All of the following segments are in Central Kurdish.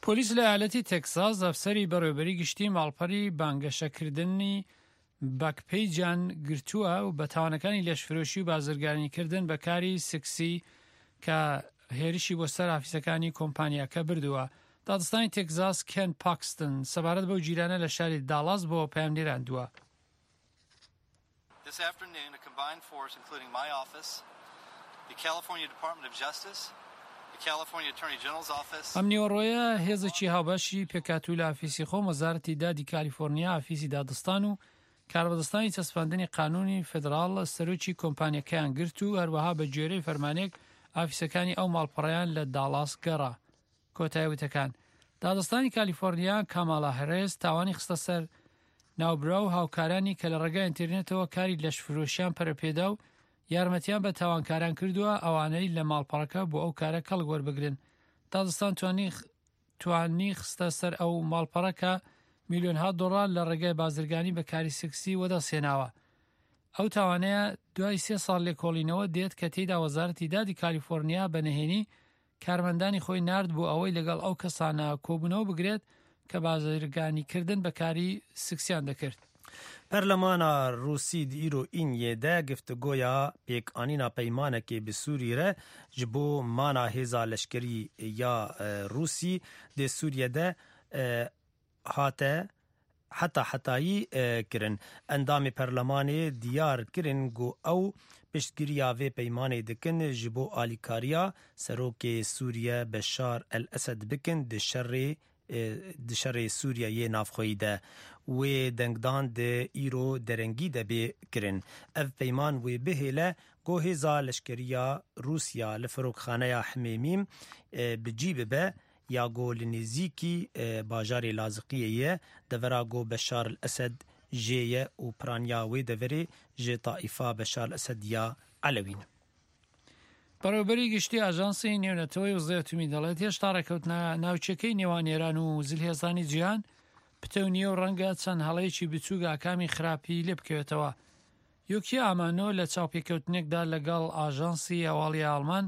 پۆلیس لە ئایالەتی تێکساس ئەفسەری بەڕێوەبەری گشتی ماڵپەری بانگەشەکردنی باکپەیجان گرتووە و بە تاوانەکانی لەشفرۆشی و بازرگانیکردن بە کاری سکسی کە هێرشی بۆ سەر ئافیسەکانی کۆمپانیاکە بردووە. دادستانی تێکزاس کێن پاکستن سەبارەت بەو جیرانە لە شاری داڵاس بۆ پەیامنێراندووە. This afternoon, a combined force, including my office, the California Department of Justice, the California Attorney General's office. ئەم نیوەڕۆیە هێزێکی هاوبەشی پێکهاتوو لە ئافیسی خۆم، وەزارەتی دادی کالیفۆرنیا، ئافیسی دادستان و کاربەدەستانی چەسپاندنی قانونی فێدراڵ سەرۆکی کۆمپانیەکەیان گرت و هەروەها بە گوێرەی فەرمانێک ئافیسەکانی ئەو ماڵپەڕەیان لە داڵاس گەڕا. کۆتایی وتەکان: دادستانی کالیفۆرنیا کامالا هەرێز تاوانی خستە سەر ناوبرا و هاوکارانی کە لە ڕێگای ئینترنێتەوە کاری لەشفرۆشیان پەرەپێدا و یارمەتیان بە تاوانکاران کردووە ئەوانەی لە ماڵپەڕەکە بۆ ئەو کارە کەڵک وەربگرن. دادستان توانی خستە سەر ئەو ماڵپەڕەکە میلیۆنها دۆڵار لە ڕێگای بازرگانی بە کاری سکسی وەدەسێناوە. ئەو تاوانەیە دوای 3 ساڵ لێکۆڵینەوە دێت کە تێیدا وەزارەتی دادی کالیفۆرنیا بەنهێنی کارمەندانی خۆی نارد بۆ ئەوەی لەگەڵ ئەو کەسانە کۆبوونەوە بگرێت کە بازرگانیکردن بە کاری سکسیان دەکرد. پەرلەمانە رووسی ئیرۆ ئینیێدە گفتگۆیا پێکانینا پەیمانێکی bi Sûriyê re ji bo mana hêza leşkerî ya Rûsî dê Sûriyê de hate hetayî kirin. Endamê perlemanê diyar kirin got ew piştgiriya vê peymanê dikin ji bo alîkariya serokê Sûriye Beşar el-Esed bikin di şerê Sûriyeyê navxweyî de. Wê dengdan di îro derengî de bê kirin. Ev peyman wê bihêle got hêza leşkeriya Rûsya li firokxaneya Himêmîm bi cî bibe ya got li nêzîkî bajarê Laziqiyê devera got Beşar el-Esed jêye û piraniya wê deverê ji taîfa Beşar el-Esed ya Elewîn. بەڕێوەبەری گشتی ئاژانسی نێونەتەوەی وزەیەتومی دەڵێت هێشتا ڕێکەوتنە ناوچەکەی نێوان ئێران و زلهێزانی جیهان پتەونیە و ڕەنگە چەند هەڵەیەکی بچووک ئاکامی خراپی لێ بکەوێتەوە. یۆکی ئامانۆ لە چاوپێکەوتنێکدا لەگەڵ ئاژانسی هەواڵی ئاڵمان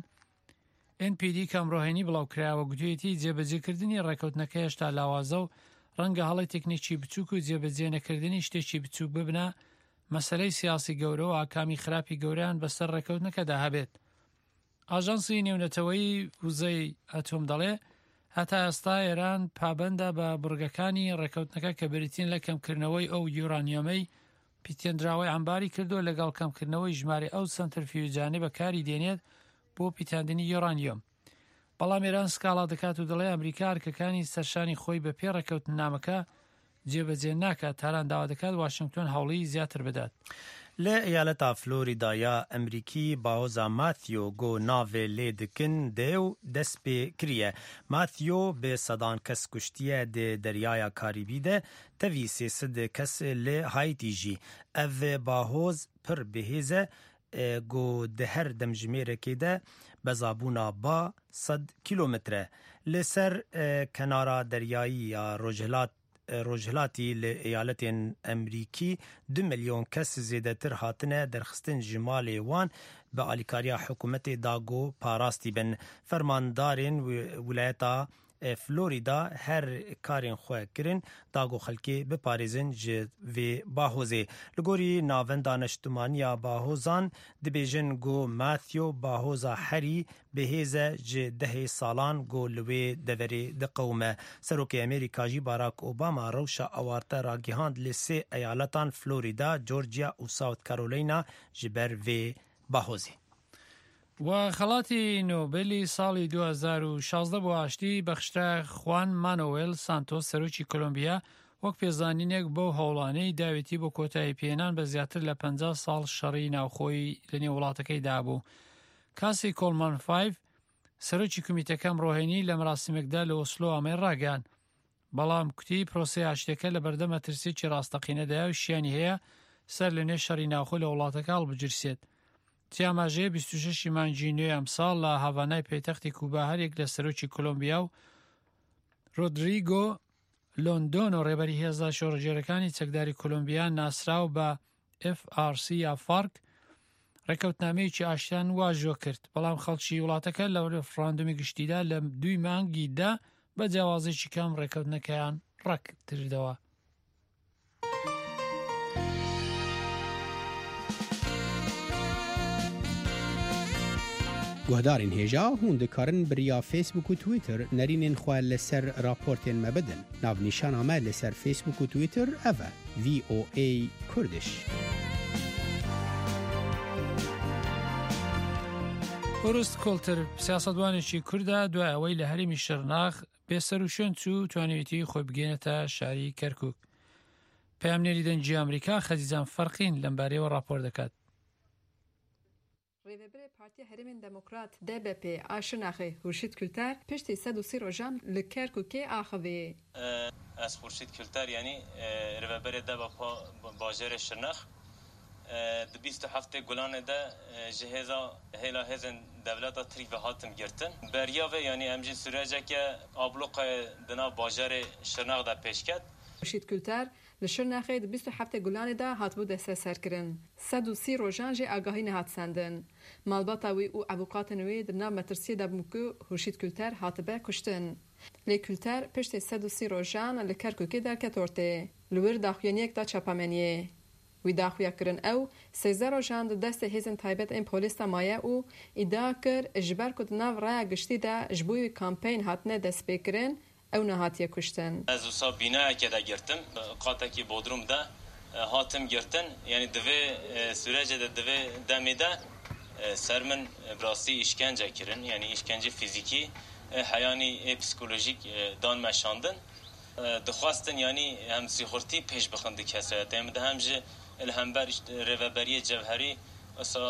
NPD کەمڕۆهێنی بڵاوکرایەوە گوتوویەتی جێبەجێکردنی ڕێکەوتنەکە هێشتا لاوازە و ڕەنگە هەڵی تەکنیکی بچووک و جێبەجێ نەکردنی شتێکی بچووک ببنە مەسەلەی سیاسی گەورە و ئاکامی خراپی گەوریان بەسەر ڕێکەوتنەکەدا هەبێت. ئاژانسی نێونەتەوەی وزەی ئەتۆم دەڵێ هەتا ئێستا ئێران پابەندە بە بڕگەکانی ڕێکەوتنەکە کە بریتین لە کەمکردنەوەی ئەو یورانیۆمەی پیتێنراوەی ئەمباری کردو لەگەڵ کەمکردنەوەی ژمارە ئەو سەنترفیوجانەی بەکاری دێنێت بۆ پیتاندنی یۆرانیۆم. بەڵام ئێران سکاڵا دەکات و دەڵێ ئەمریکا هەرکەکانی سەرشانی خۆی بە پێ ڕێکەوتنامەکە جێبەجێ ناکات تاران داوا دەکات واشنگتن هەوڵی زیاتر بدات. لە ئەیالەتا فلۆریدایا ئەمریکی باوەزا ماتیۆ گۆ ناوێ لێ دکن دێ و دەست پێ کریە. ماتیۆ بێ سەدان کەس کوشتیە دێ دەریایە کاریبی de tevî sêsed kes lê Haîtî jî. Ev bahoz pir bihêze got di her demjimêrekê de bezabûna ba 100 kilometre. Li ser kenara deryayî ya Rojhilatî li eyaletên Emerîkî 2 milyon kes zêdetir hatine derxistin ji malê wan bi alîkariya hikûmetê da got parastî bin. Fermandarên wilayeta Florida her karên xwe kirin da got xelkê biparêzin ji vê bahozê. Li gorî navenda neştimaniya bahozan dibêjin got Matthew bahoza herî bihêze ji 10 salan got li wê deverê diqewime. Serokê Amerîka jî Barack Obama rewşa awarte ragihand li 3 eyaletan Florida, Georgia û South Carolina ji ber vê bahozê. و خەڵاتی نۆبێلی ساڵی 2016 بۆ ئاشتی بەخشرا خوان مانوێل سانتۆس سەرۆکی کۆلۆمبیا وەک پێزانینێک بۆ هەوڵانەی داوێتی بۆ کۆتایی پێێنان بە زیاتر لە 50 ساڵ شەڕی ناوخۆی لە نێو وڵاتەکەی دابوو. کاسی کۆڵمان 5 سەرۆکی کمیتەکەم ڕۆهێنی لە مراسمێکدا لە ئۆسلۆ ئەمەی ڕاگەیاند. بەڵام کوتی پرۆسەی ئاشتیەکە لە بەردەمە ترسێکی ڕاستەقینەدایە و شیانی هەیە سەر لە نێو شەڕی ناوخۆ لە وڵاتەکە هەڵبجرسێت. تیاماژەیە 26 مانگی نوێ ئەمساڵ لە هاڤانای پەیتەختی کوبا هەرێک لە سەرۆکی کۆلۆمبیا و رۆدریگۆ لۆندۆنۆ ڕێبەری هێزە شۆڕەجێرەکانی چەکداری کۆلۆمبیا ناسراو بە FRC یا فارک ڕێکەوتنامەیەکی ئاشتیان واژۆ کرد. بەڵام خەڵکی وڵاتەکە لە ڕێفراندۆمی گشتیدا لە 2 مانگیدا بە جیاوازێکی کەم ڕێکەوتنەکەیان ڕەک کردەوە. گوهدارین هێژا هون دikarin biriya Facebook û Twitter nerînên xwe li ser raportên me bidin. Navnîşana me li ser Facebook û Twitter ev e VOA Kurdish. ئۆرست کۆڵتر سیاسەتوانێکی کوردە دوای ئەوەی لە هەرێمی شەرناخ بێسەر و شوێن چوو توانێتی خۆی بگەێنێتە شاری کەرکووک. پەیامنێری دەنگی ئەمریکا خەزیزان فەرقین لەمبارەیەوە راپۆر دەکات. Rêvebirê Partiya Herêmên Demokrat DBP a Şirnaxê Hurşîd Kulter piştî 130 rojan li Kerkûkê axivê. Ez Hurşîd Kulter yanî rêveberê DBP bajarê Şirnax di 27 Gulanê de ji hêla hêzên devleta Tirk ve hatin girtin. Beriya ve yanî em jî süreceke abloqayê di nav bajarê Şirnax de pêşket. Hurşîd Kulter li Şirnaxê di 27 Gulanê de hatibû desteserkirin. 130 rojan jê agahî nehat sendin. Malbata wî û evokatên wê di nav metirsiyê de bûn ku Hurşîd Kulter hatibe kuştin. Lê Kulter piştî 130 rojan li Kerkûkê derket ortê. Li wir daxuyaniyek da çapemeniyê. Wî daxuya kirin ew 13 rojan di destê hêzên taybet ên polîsa maye û îdia kir ji ber ku di nav raya giştî de ji bo wî kampeyn hatine destpêkirin ew nehatiye kuştin. Ez wisa binayeke de girtim. Qatekî Bodrum de hatim girtin. Yani divê sürecê de divê demê de ser min birastî îşkence kirin. Yani îşkence fîzîkî heyanî psikolojik dan meşandin. Dixwastin yani hem sîxurtî pêş bixin di kesayetê em de hem ji hember rêveberiyê cevherî wisa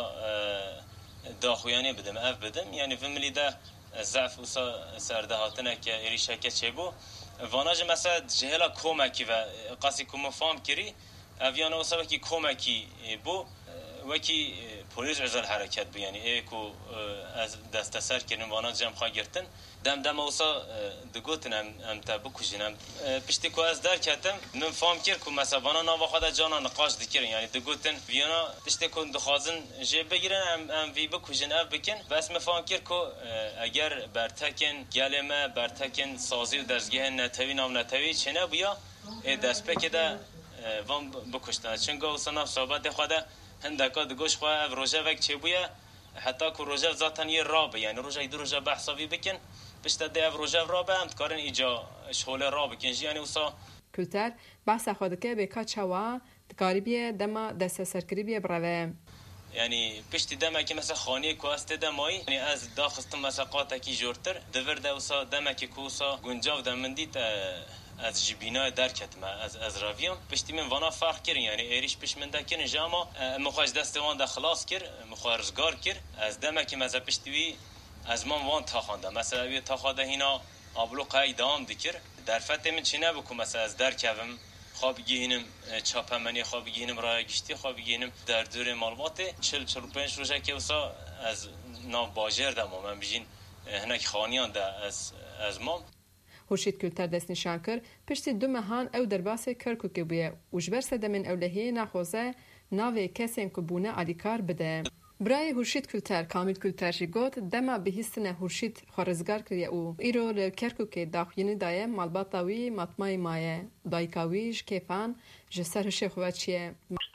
daxuyanî bidim ev bidim. Yani vê milî de zef wisa serdehatineke êrîşeke çêbû. Vana ji mesela ji hêla komekî ve qasî ku min fam kirî ev yana wisa wekî komekî bû wekî polîs özel hereket bû. Yani ê ku ez desteser kirin vana cem xwe girtin. Dema wisa digotin em te bikujin. Em piştî ku ez derketim min fam kir ku mesela vana nava xwe de cana niqaş dikirin. Yani digotin viyana tiştê ku dixwazin jê bigirin em vî bikujin ev bikin. Bes min fam kir ku eger bertekên gelê me bertekên sazî û dezgehên netewî nav netewî çêne bûya ê destpêkê de van bikuştin. Çunka wisa nav sohbetê xwe de hindeka digoş xwe ev rojevek çêbûye heta ku rojev zaten yê rabe. Yani rojayê du roja behsa vî bikin. Pişte de ev rojev rabe em dikarin îca şolê rabikin jî yani wisa. Kulter behsa xwe dike bêka çawa dikaribiye dema desteserkiribiye bireve. Yani piştî demekî mesela xaniyê ku ez tê de mayî yani ez daxistim mesela qatekî jortir divir de wisa demekî ku wisa guncav de min dît ez ji bînayê derketime ez raviyam piştî min vana ferq kirin yani êrîş piş min de kirin ji ama min xwe ji destê wan de xilas kir min xwe rizgar kir ez demekî mesela piştî wî ez man wan taxanda mesela wê taxa de hîna abloqayê dewam dikir derfetê min çi nebû ku mesela ez derkevim xwe bigihînim çapemenê xwe bigihînim raya giştî xwe bigihînim derdorê malbatê 40-45 rojekê wisa ez nav bajêr de mam em bijîn hinek xaniyan de ez mam. Hurşîd Kulter destnîşan kir piştî du mehan ew derbasê Kerkûkê bûye û ji ber sedemên ewlehiyê naxwaze navê kesên ku bûne alîkar bide. Birayê Hurşîd Kulter Kamîl Kulter jî got dema bihîstinê Hurşîd xwe rizgar kiriye û îro li Kerkûkê daxuyînî daye malbata wî matmayê maye. Dayika wî ji kêfan ji ser hişê xwe çiye.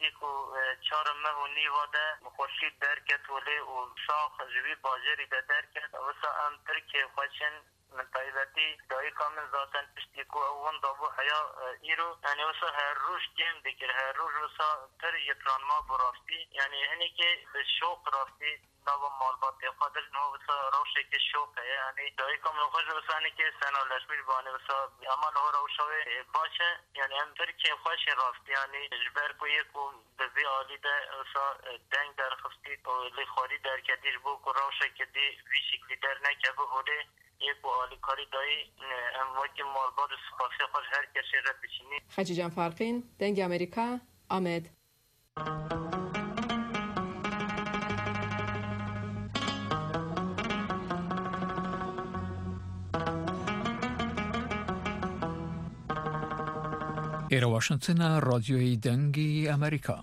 Çarım me û nîva de Hurşîd derket olê û sax ji wî bajarî de derket wisa em Tirkiye xweçin min taybetî dayika min zaten piştî ku ew wan dabû heya îro yani wisa her roj kêm dikir her roj wisa pir yekranma bi rastî yani hinekê bi şoq rastî nava malbatê xwe dir no wisa rewşekê şoq heye yani dayika min xwe ji wisa hinekê senaleşmiş bane wisa ama li rewşa wê baş e yani em Tirkiye xweşê rastî yani ji ber ku yek û di vê alî de wisa deng derxistî lê xwarî derketî ji bo ku rewşekê dê vî şeklî dernekeve holê یک و آلیکاری دایی ام وقتی مالبات و سپاسی خوش هر کسی را بچینی. خجی جان فارقین دنگ امریکا آمد. ایرا واشنگتن رادیوی دنگی امریکا.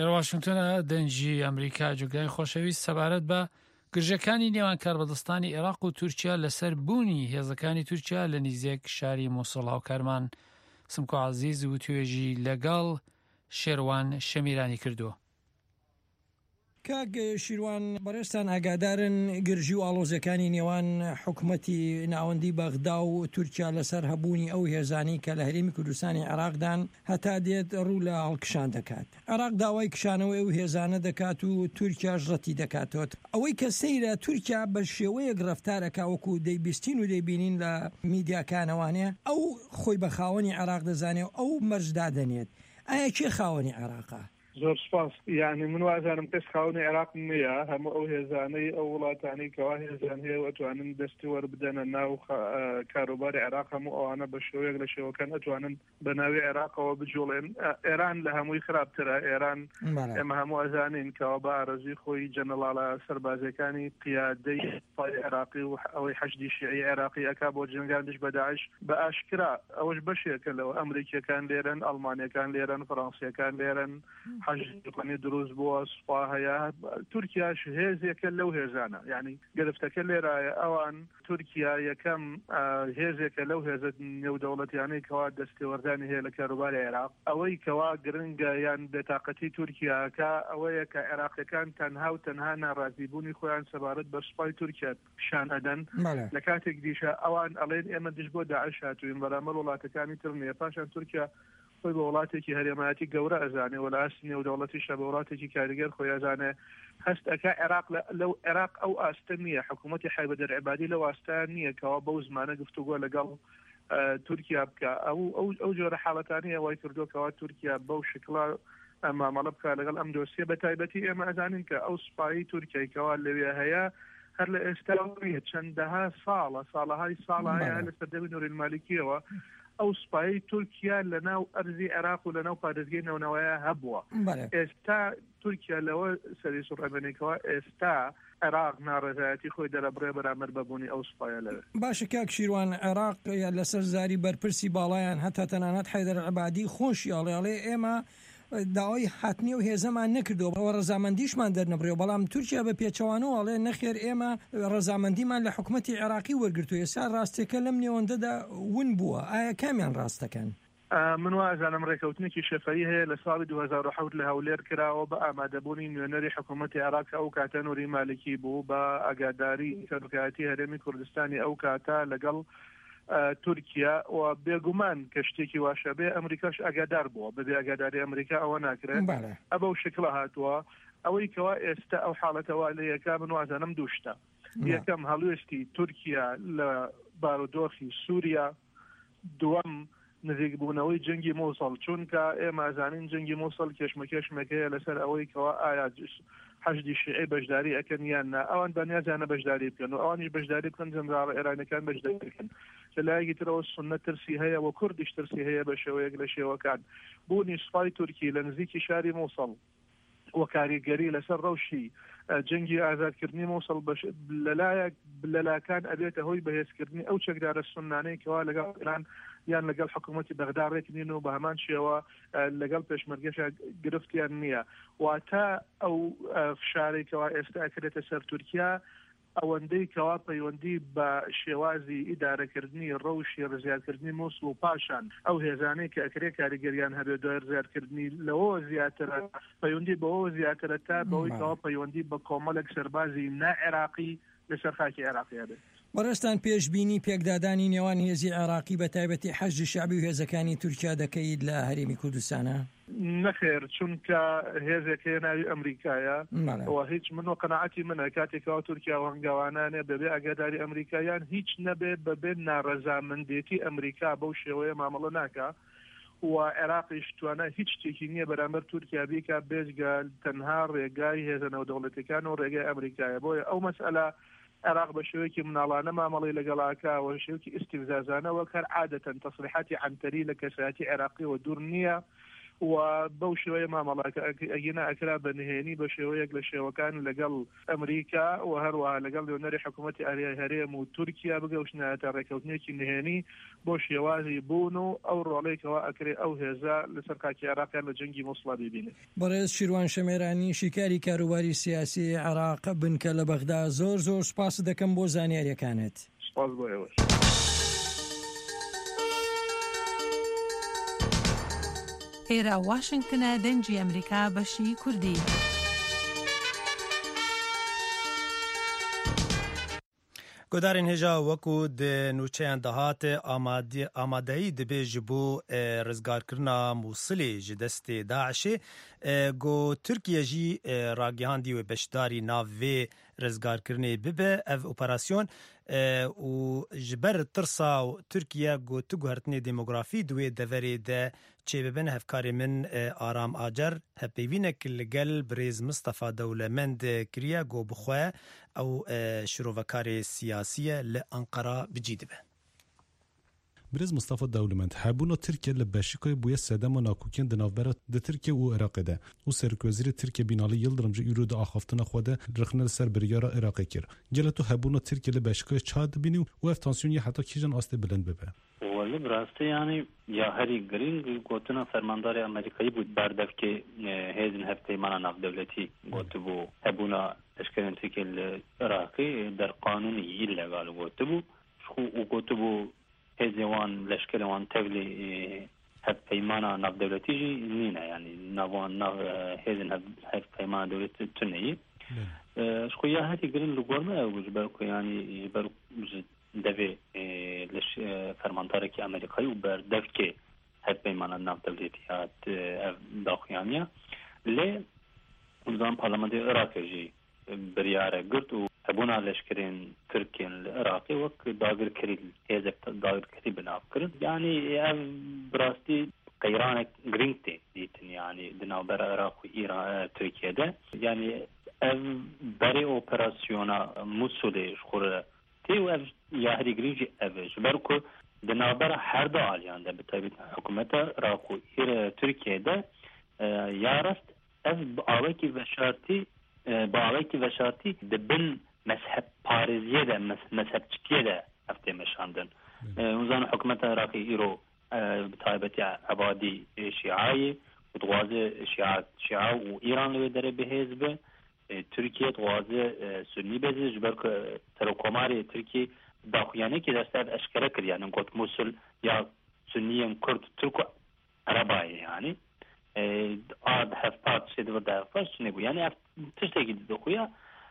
لە واشنگتنە دەنجی ئەمریکا جوگای خۆشەویست سەبارەت بە گرژەکانی نێوان کاربەدەستانی عێراق و تورکیا لەسەر بوونی هێزەکانی تورکیا لە نزیک شاری مووسڵ هاوکارمان سمکۆ عەزیز و توێژی لەگەڵ شێروان شەمیرانی کردووە. کاک شیروان بەڕێستان ئاگادارن گرژی و ئاڵۆزەکانی نێوان حکوومەتی ناوەندی بەغدا و تورکیا لەسەر هەبوونی ئەو هێزانی کە لە هەرێمی کوردستانی عێراقدان هەتا دێت ڕوو لە هەڵکشان دەکات. عێراق داوای کشانەوەی ئەو هێزانە دەکات و تورکیا ژڕەتی دەکاتەوە. ئەوەی کە سەیرە تورکیا بە شێوەیەک ڕەفتارەکە وەکو دەیبیستین و دەیبینین لە میدیاکانەوانەیە ئەو خۆی بە خاوەنی عێراق دەزانێت و ئەو مەرجدا دەنێت. ئایا کێ خاوەنی عێراقە؟ زۆر سپاس. یعنی من وازانم کەس خاوەنی عێراق نییە، هەموو ئەو هێزانەی ئەو وڵاتانی کەوا هێزان هەیە ئەتوانن دەستی وەربدەنە ناو کاروباری عێراق، هەموو ئەوانە بە شێوەیەک لە شێوەکان ئەتوانن بە ناوی عێراقەوە بجوڵێن. ئێران لە هەمووی خراپترە. ئێران ئێمە هەموو ئەزانین کەوا بە ئارەزوی خۆی جەنەڵاڵە سەربازەکانی قیادەی پای عێراقی و ئەوەی حەشدی شیعی عێراقی ئەکا بۆ جنگاندش بە داعش بە ئاشکرا. ئەوەش بەشێکە لەوە. ئەمریکیەکان لێرن، ئەڵمانیەکان لێرن، فەڕەنسیەکان لێرن، حەجی دروست بووە، سوپا هەیە. تورکیاش هێزێکە لەو هێزانە، یعنی گرفتەکە لێرایە. ئەوان تورکیا یەکەم هێزێکە لەو هێزە نێودەوڵەتیانەی کەوا دەستێوەردانی هەیە لە کاروباری عێراق. ئەوەی کەوا گرنگە یان بێتاقەتی تورکیاکە ئەوەیە کە عێراقیەکان تەنها و تەنها ناڕازیبوونی خۆیان سەبارەت بە سوپای تورکیا پیشان ئەدەن. لە کاتێک دیشە ئەوان ئەڵێن ئێمە دش بۆ داعش هاتووین، بەرامبەر وڵاتەکانی تر نییە. پاشان تورکیا خۆی بە وڵاتێکی هەرێمایەتی گەورە ئەزانێ و لە ئاستی نێودەوڵەتیشە بە وڵاتێکی کاریگەر خۆی ئەزانێ. هەست ئەکا عێراق لەو عێراق ئەو ئاستە نییە، حکوومەتی حایبەدەر عیبادی لەو ئاستان نییە کەوا بەو زمانە گفتوگۆ لەگەڵ تورکیا بکە. ئەو جۆرە حاڵەتانەیە وای کردوکەوە تورکیا بەو شکڵا مامەڵە بکە لەگەڵ ئەم دۆسیە. بە تایبەتی ئێمە ئەزانین کە ئەو سوپایی تورکیای کەوا لەوێ هەیە هەر لە ئێستا چەندەها ساڵەهای هەیە لە سەردەمی نوورالمالیکیەوە ئەو سوپایی تورکیا لە ناو ئەرزی عێراق و لە ناو پارێزگای نەونەوەیە هەبووە. ئێستا تورکیا لەوە سەری سوڕێبنێکەوە ئێستا عێراق ناڕێزایەتی خۆی دەرەبڕێ بەرامبەر بەبوونی ئەو سوپایە لەوێ. باشە کاک شیروان، عێراق لەسەر زاری بەرپرسی باڵایان هەتا تەنانەت حەیدەر عیبادی خۆشی ئەڵێ ئێمە داوای هاتنی و هێزەمان نەکردەوە، ئەوە ڕەزامەندیشمان دەرنەبڕێەوە. بەڵام تورکیا بە پێچەوانەوە ئەڵێ نەخێر ئێمە ڕەزامەندیمان لە حکوومەتی عێراقی وەرگرتووە. ئێستا ڕاستیەکە لەم نێوەندەدا ون بووە. ئایا کامیان ڕاستەکەن؟ من وازانم ڕێکەوتنێکی شەفەری هەیە لە ساڵی 2007 لە هەولێر کراوە بە ئامادەبوونی نوێنەری حکوومەتی عێراق ئەو کاتە نووری مالکی بوو بە ئاگاداری سەرۆکایەتی هەرێمی کوردستانی ئەو کاتە لەگەڵ تورکیا و بێگومان کە شتێکی واشە بێ ئەمریکاش ئاگادار بووە. بەبێ ئاگاداری ئەمریکا ئەوە ناکرێت. ئەبە و شکڵە هاتووە. ئەوەی کەوا ئێستا ئەو حاڵەتەوە لە یەکا من وازانم دووشتە. یەکەم هەڵوێستی تورکیا لە بارودۆخی سووریا، دووەم نزیک بوونەوەی جەنگی مووسڵ، چونکە ئێمە ئەزانین جەنگی مووسڵ کێشمەکێشمەکەیە لەسەر ئەوەی کەوا ئایا حەشدی شیعی بەشداری ئەکەن یان نا. ئەوان بەنیازانە بەشداری بکەن و ئەوانیش بەشداری بکەن جەنرال ئێرانەکان بەشداری بکەن. لە لایەکی ترەوە سوننە ترسی هەیە و کوردیش ترسی هەیە بە شێوەیەک لە شێوەکان. بوونی سوپای تورکی لە نزیکی شاری مووسڵ و کاریگەری لەسەر ڕەوشی جەنگی ئازادکردنی مووسڵ لەلایەکان ئەبێتە هۆی بەهێزکردنی ئەو چەکدارە سوننانەی کەوا لەگەڵ ئێران یان لەگەڵ حکوومەتی بەغدا ڕێکنین و بە هەمان شێوە لەگەڵ پێشمەرگەش گرفتیان نییە. واتە ئەو فشارێکەوە ئێستا ئەکرێتە سەر تورکیا ئەوەندەی کەوا پەیوەندی بە شێوازی ئیدارەکردنی ڕەوشی ڕزیارکردنی مووسڵ و پاشان ئەو هێزانەی کە ئەکرێ کاریگەریان هەبێت دوای ڕزیارکردنی لەوە زیاترە، پەیوەندی بەوە زیاترە تا بەوەی کەوا پەیوەندی بە کۆمەڵێک سەربازی نائێراقی لەسەر خاکی عێراقیە بێت. بەڕێستان پێشبینی پێکدادانی نێوان هێزی عێراقی بە تایبەتی حەشدی شەعبی و هێزەکانی تورکیا دەکەیت لە هەرێمی کوردستانە؟ نەخێر، چونکە هێزێکەیە ناوی ئەمریکایە و هیچ منۆ قەناعەتی منە کاتێکەوە تورکیا و هەنگاوانانێ بەبێ ئاگاداری ئەمریکایان هیچ نەبێ بەبێ ناڕەزامەندێتی ئەمریکا بەو شێوەیە مامەڵە ناکە و عێراقیش توانە هیچ شتێکی نییە بەرامبەر تورکیا بیکە بێجگە تەنها ڕێگای هێزە نێودەوڵەتیەکان و ڕێگای ئەمریکایە. بۆیە ئەو مەسئلە عێراق بە شێوەیەکی مناڵانە مامەڵی لەگەڵاکە و شێوەیەکی ئیستیفزازانەوە کار عادەتەن تەسریحاتی عنتەری لە کەسایەتی عێراقی و دوور نییە و بەو شێوەیە مامەڵاکە ئەگینا ئەکرا بە نهێنی بە شێوەیەک لە شێوەکان لەگەڵ ئەمریکا و هەروەها لەگەڵ لێنەری حکوومەتی هەرێم و تورکیا بگەوشنایەتە ڕێکەوتنێکی نهێنی بۆ شێوازی بوون و ئەو ڕۆڵێکەوە ئەکرێ ئەو هێزە لەسەر خاکی عێراقیان لە جەنگی موسڵا ببینێت. بەڕێز شیروان شەمێرانی شیکاری کاروباری سیاسی عێراق بنکە لە بەغدا زۆر سوپاس دەکەم بۆ زانیاریەکانت. سپاس بۆ ئێوەش. ئێرە واشنگتنە دەنگی ئەمریکا بەشی کوردی. گۆدارên hêja wekû di nûçeyan dehate amadeyî dibe ji bo rizgarkirina Mosilê ji destê Daişê got Tirkiye jî ragihandî wê beşdarî nav vê rizgarkirinê bibe ev operasyon û ji ber tirsa Tirkiye got tu guhertinê demografî di wê deverê de çêbibin hevkarê min Aram Acar hevpeyvînek li gel birêz Mustafa Dewlemend kiriye got bixwe ew şirovekarê siyasî ye li Ankara bicî dibe. Birêz Mustafa Dewlemend hebûna Tirkiye li Beşîkoyê bûye sedema nakokiyên di navbera di Tirkiye û Iraqê de û Serokvezîrê Tirkiye Binalî Yıldırım ji îro di axaftina xwe de rixne li ser biryara Iraqê kir. Gele tu hebûna Tirkiye li Beşîkoyê çawa dibînî û ev tansiyonê heta kîjan astê bilind bibe? Li rastî yanî ya herî giring gotina fermandarê Amerîkayî bû berdevkê hêzên hevpeymana navdewletî gotibû hebûna leşkerên Tirkiye li Iraqê derqanûnî illegal gotibû û gotibû hêzê wan leşkerê wan tevlî hevpeymana navdewletî jî nîne yanî navan nav hêzên hevpeymana dewletî tuneyî xwe ya herî giring li gor me ew ji ber ku yanî ji ber devê fermandarekî Amerîkayî û berdevkê hevpeymana navdewletî hat ev daxuyaniya lê zan parlamentê Iraqê jî biryare girt û hebûna leşkerên Tirkiyên li Iraqê wek dagirkerî hêzek dagirkerî binav kirin. Yanî ev bi rastî qeyranek giring tê dîtin yanî di navbera Iraq û İran Tirkiye'de. Yanî ev berê operasyona Mosulê ji xwe re tê û ev ya herî giring jî ev e ji ber ku di navbera her du aliyan de bi taybet hikûmeta Iraq û Tirkiye'de ya rast ev bi awekî veşartî باوکی وشارتی دبن مذهب پارێزیە de مذهبچیە de ev tê meşandin. Uzan hikûmeta Iraqê îro bi taybetî ebadî Şiayê û dixwaze Şia û İran li wê derê bihêz be. Tirkiye dixwaze Sunnî bezê ji ber ku Serokkomarê Tirkiye daxuyanekî derstev eşkere kir yani got Musul ya Sunniyên Kurd Türk û Erebayê yani. Ad hevpat şedî ve hevpat ne bu yani tiştekî dixuya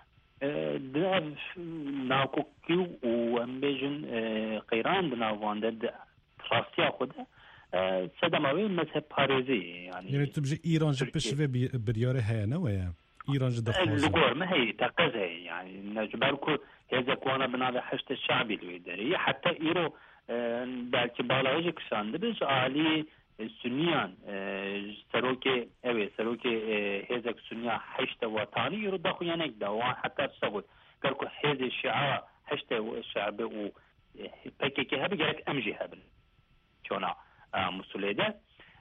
di ev nakokî û em bêjin qeyran di navan de rastiya xwe de sedema wê mezheb parêzî yani. Yani tu bijî İran ji piş vê biryarê heye ne weye? İran ji dixwaze. Li gor me heye teqez heye yani ji ber ku hêzek wana bi navê heştê şeعبî li wê derê heta îro belkî balayê jî kişan dibe ji alî Sünniyan serokê ew ê serokê hêzek Sunniya heşte wetanî îro daxuyanek da wan heta şewe ger ku hêzê Şia heşte şeعبê û PKK hebe gerek em jî hebin çona Mosulê de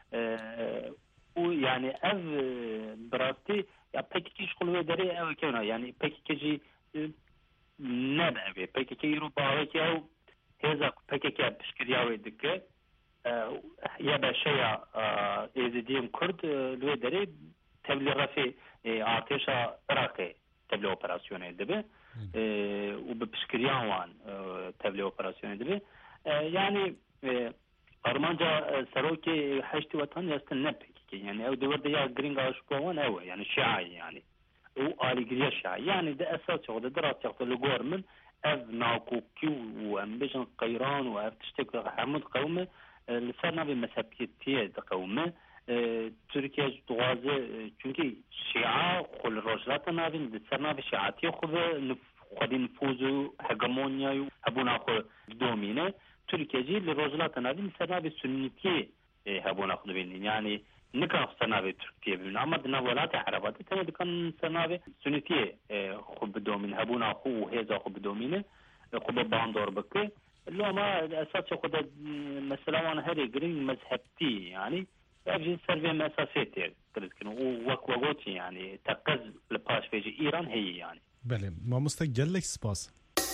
û yani ev bi rastî ya PKK ji xwe wê derê ew kevna yani PKK jî nebe ev ê PKK îro bawekî ew hêza PKK piştgiriya wê dike ya beşeya êzidiyên Kurd li wê derê tevlî refê artêşa Iraqê tevlî operasyonê dibe û bi piştgiriyan wan tevlî operasyonê dibe yani armanca serokê heştê wetan yastin ne PKK yani ew di ya giring aşiqo wan ew e yani Şiayê yani û alîgiriya Şiayê yani de esas xwe de rastiyaqte li gor min ev nakokî û em bêjin qeyran û ev tiştek hemû qewme li ser navê mezhebiyetiye diqewme Tirkiye dixwaze çünkü Şia xwe li rojhilata navê li ser navê şiatiyê xwe ve xwedî nüfûz û hegemonyayê û hebûna xwe domîne Tirkiye jî li rojhilata navê li ser navê Sunnîtiyê hebûna xwe dibînin yani nikan ser navê Tirkiye bibînin ama di nav welatê Erebadê tenê dikan ser navê Sunnîtiyê xwe bidomînin hebûna xwe û hêza xwe bidomîne xwe bi bandor bike لو ما اساس خود مثلا وانا هري جرين مذهبتي يعني أجي سرفي مسافات تذكر وقوتي يعني تقز لباش في إيران هي يعني. بله ما مستقلك سپاس.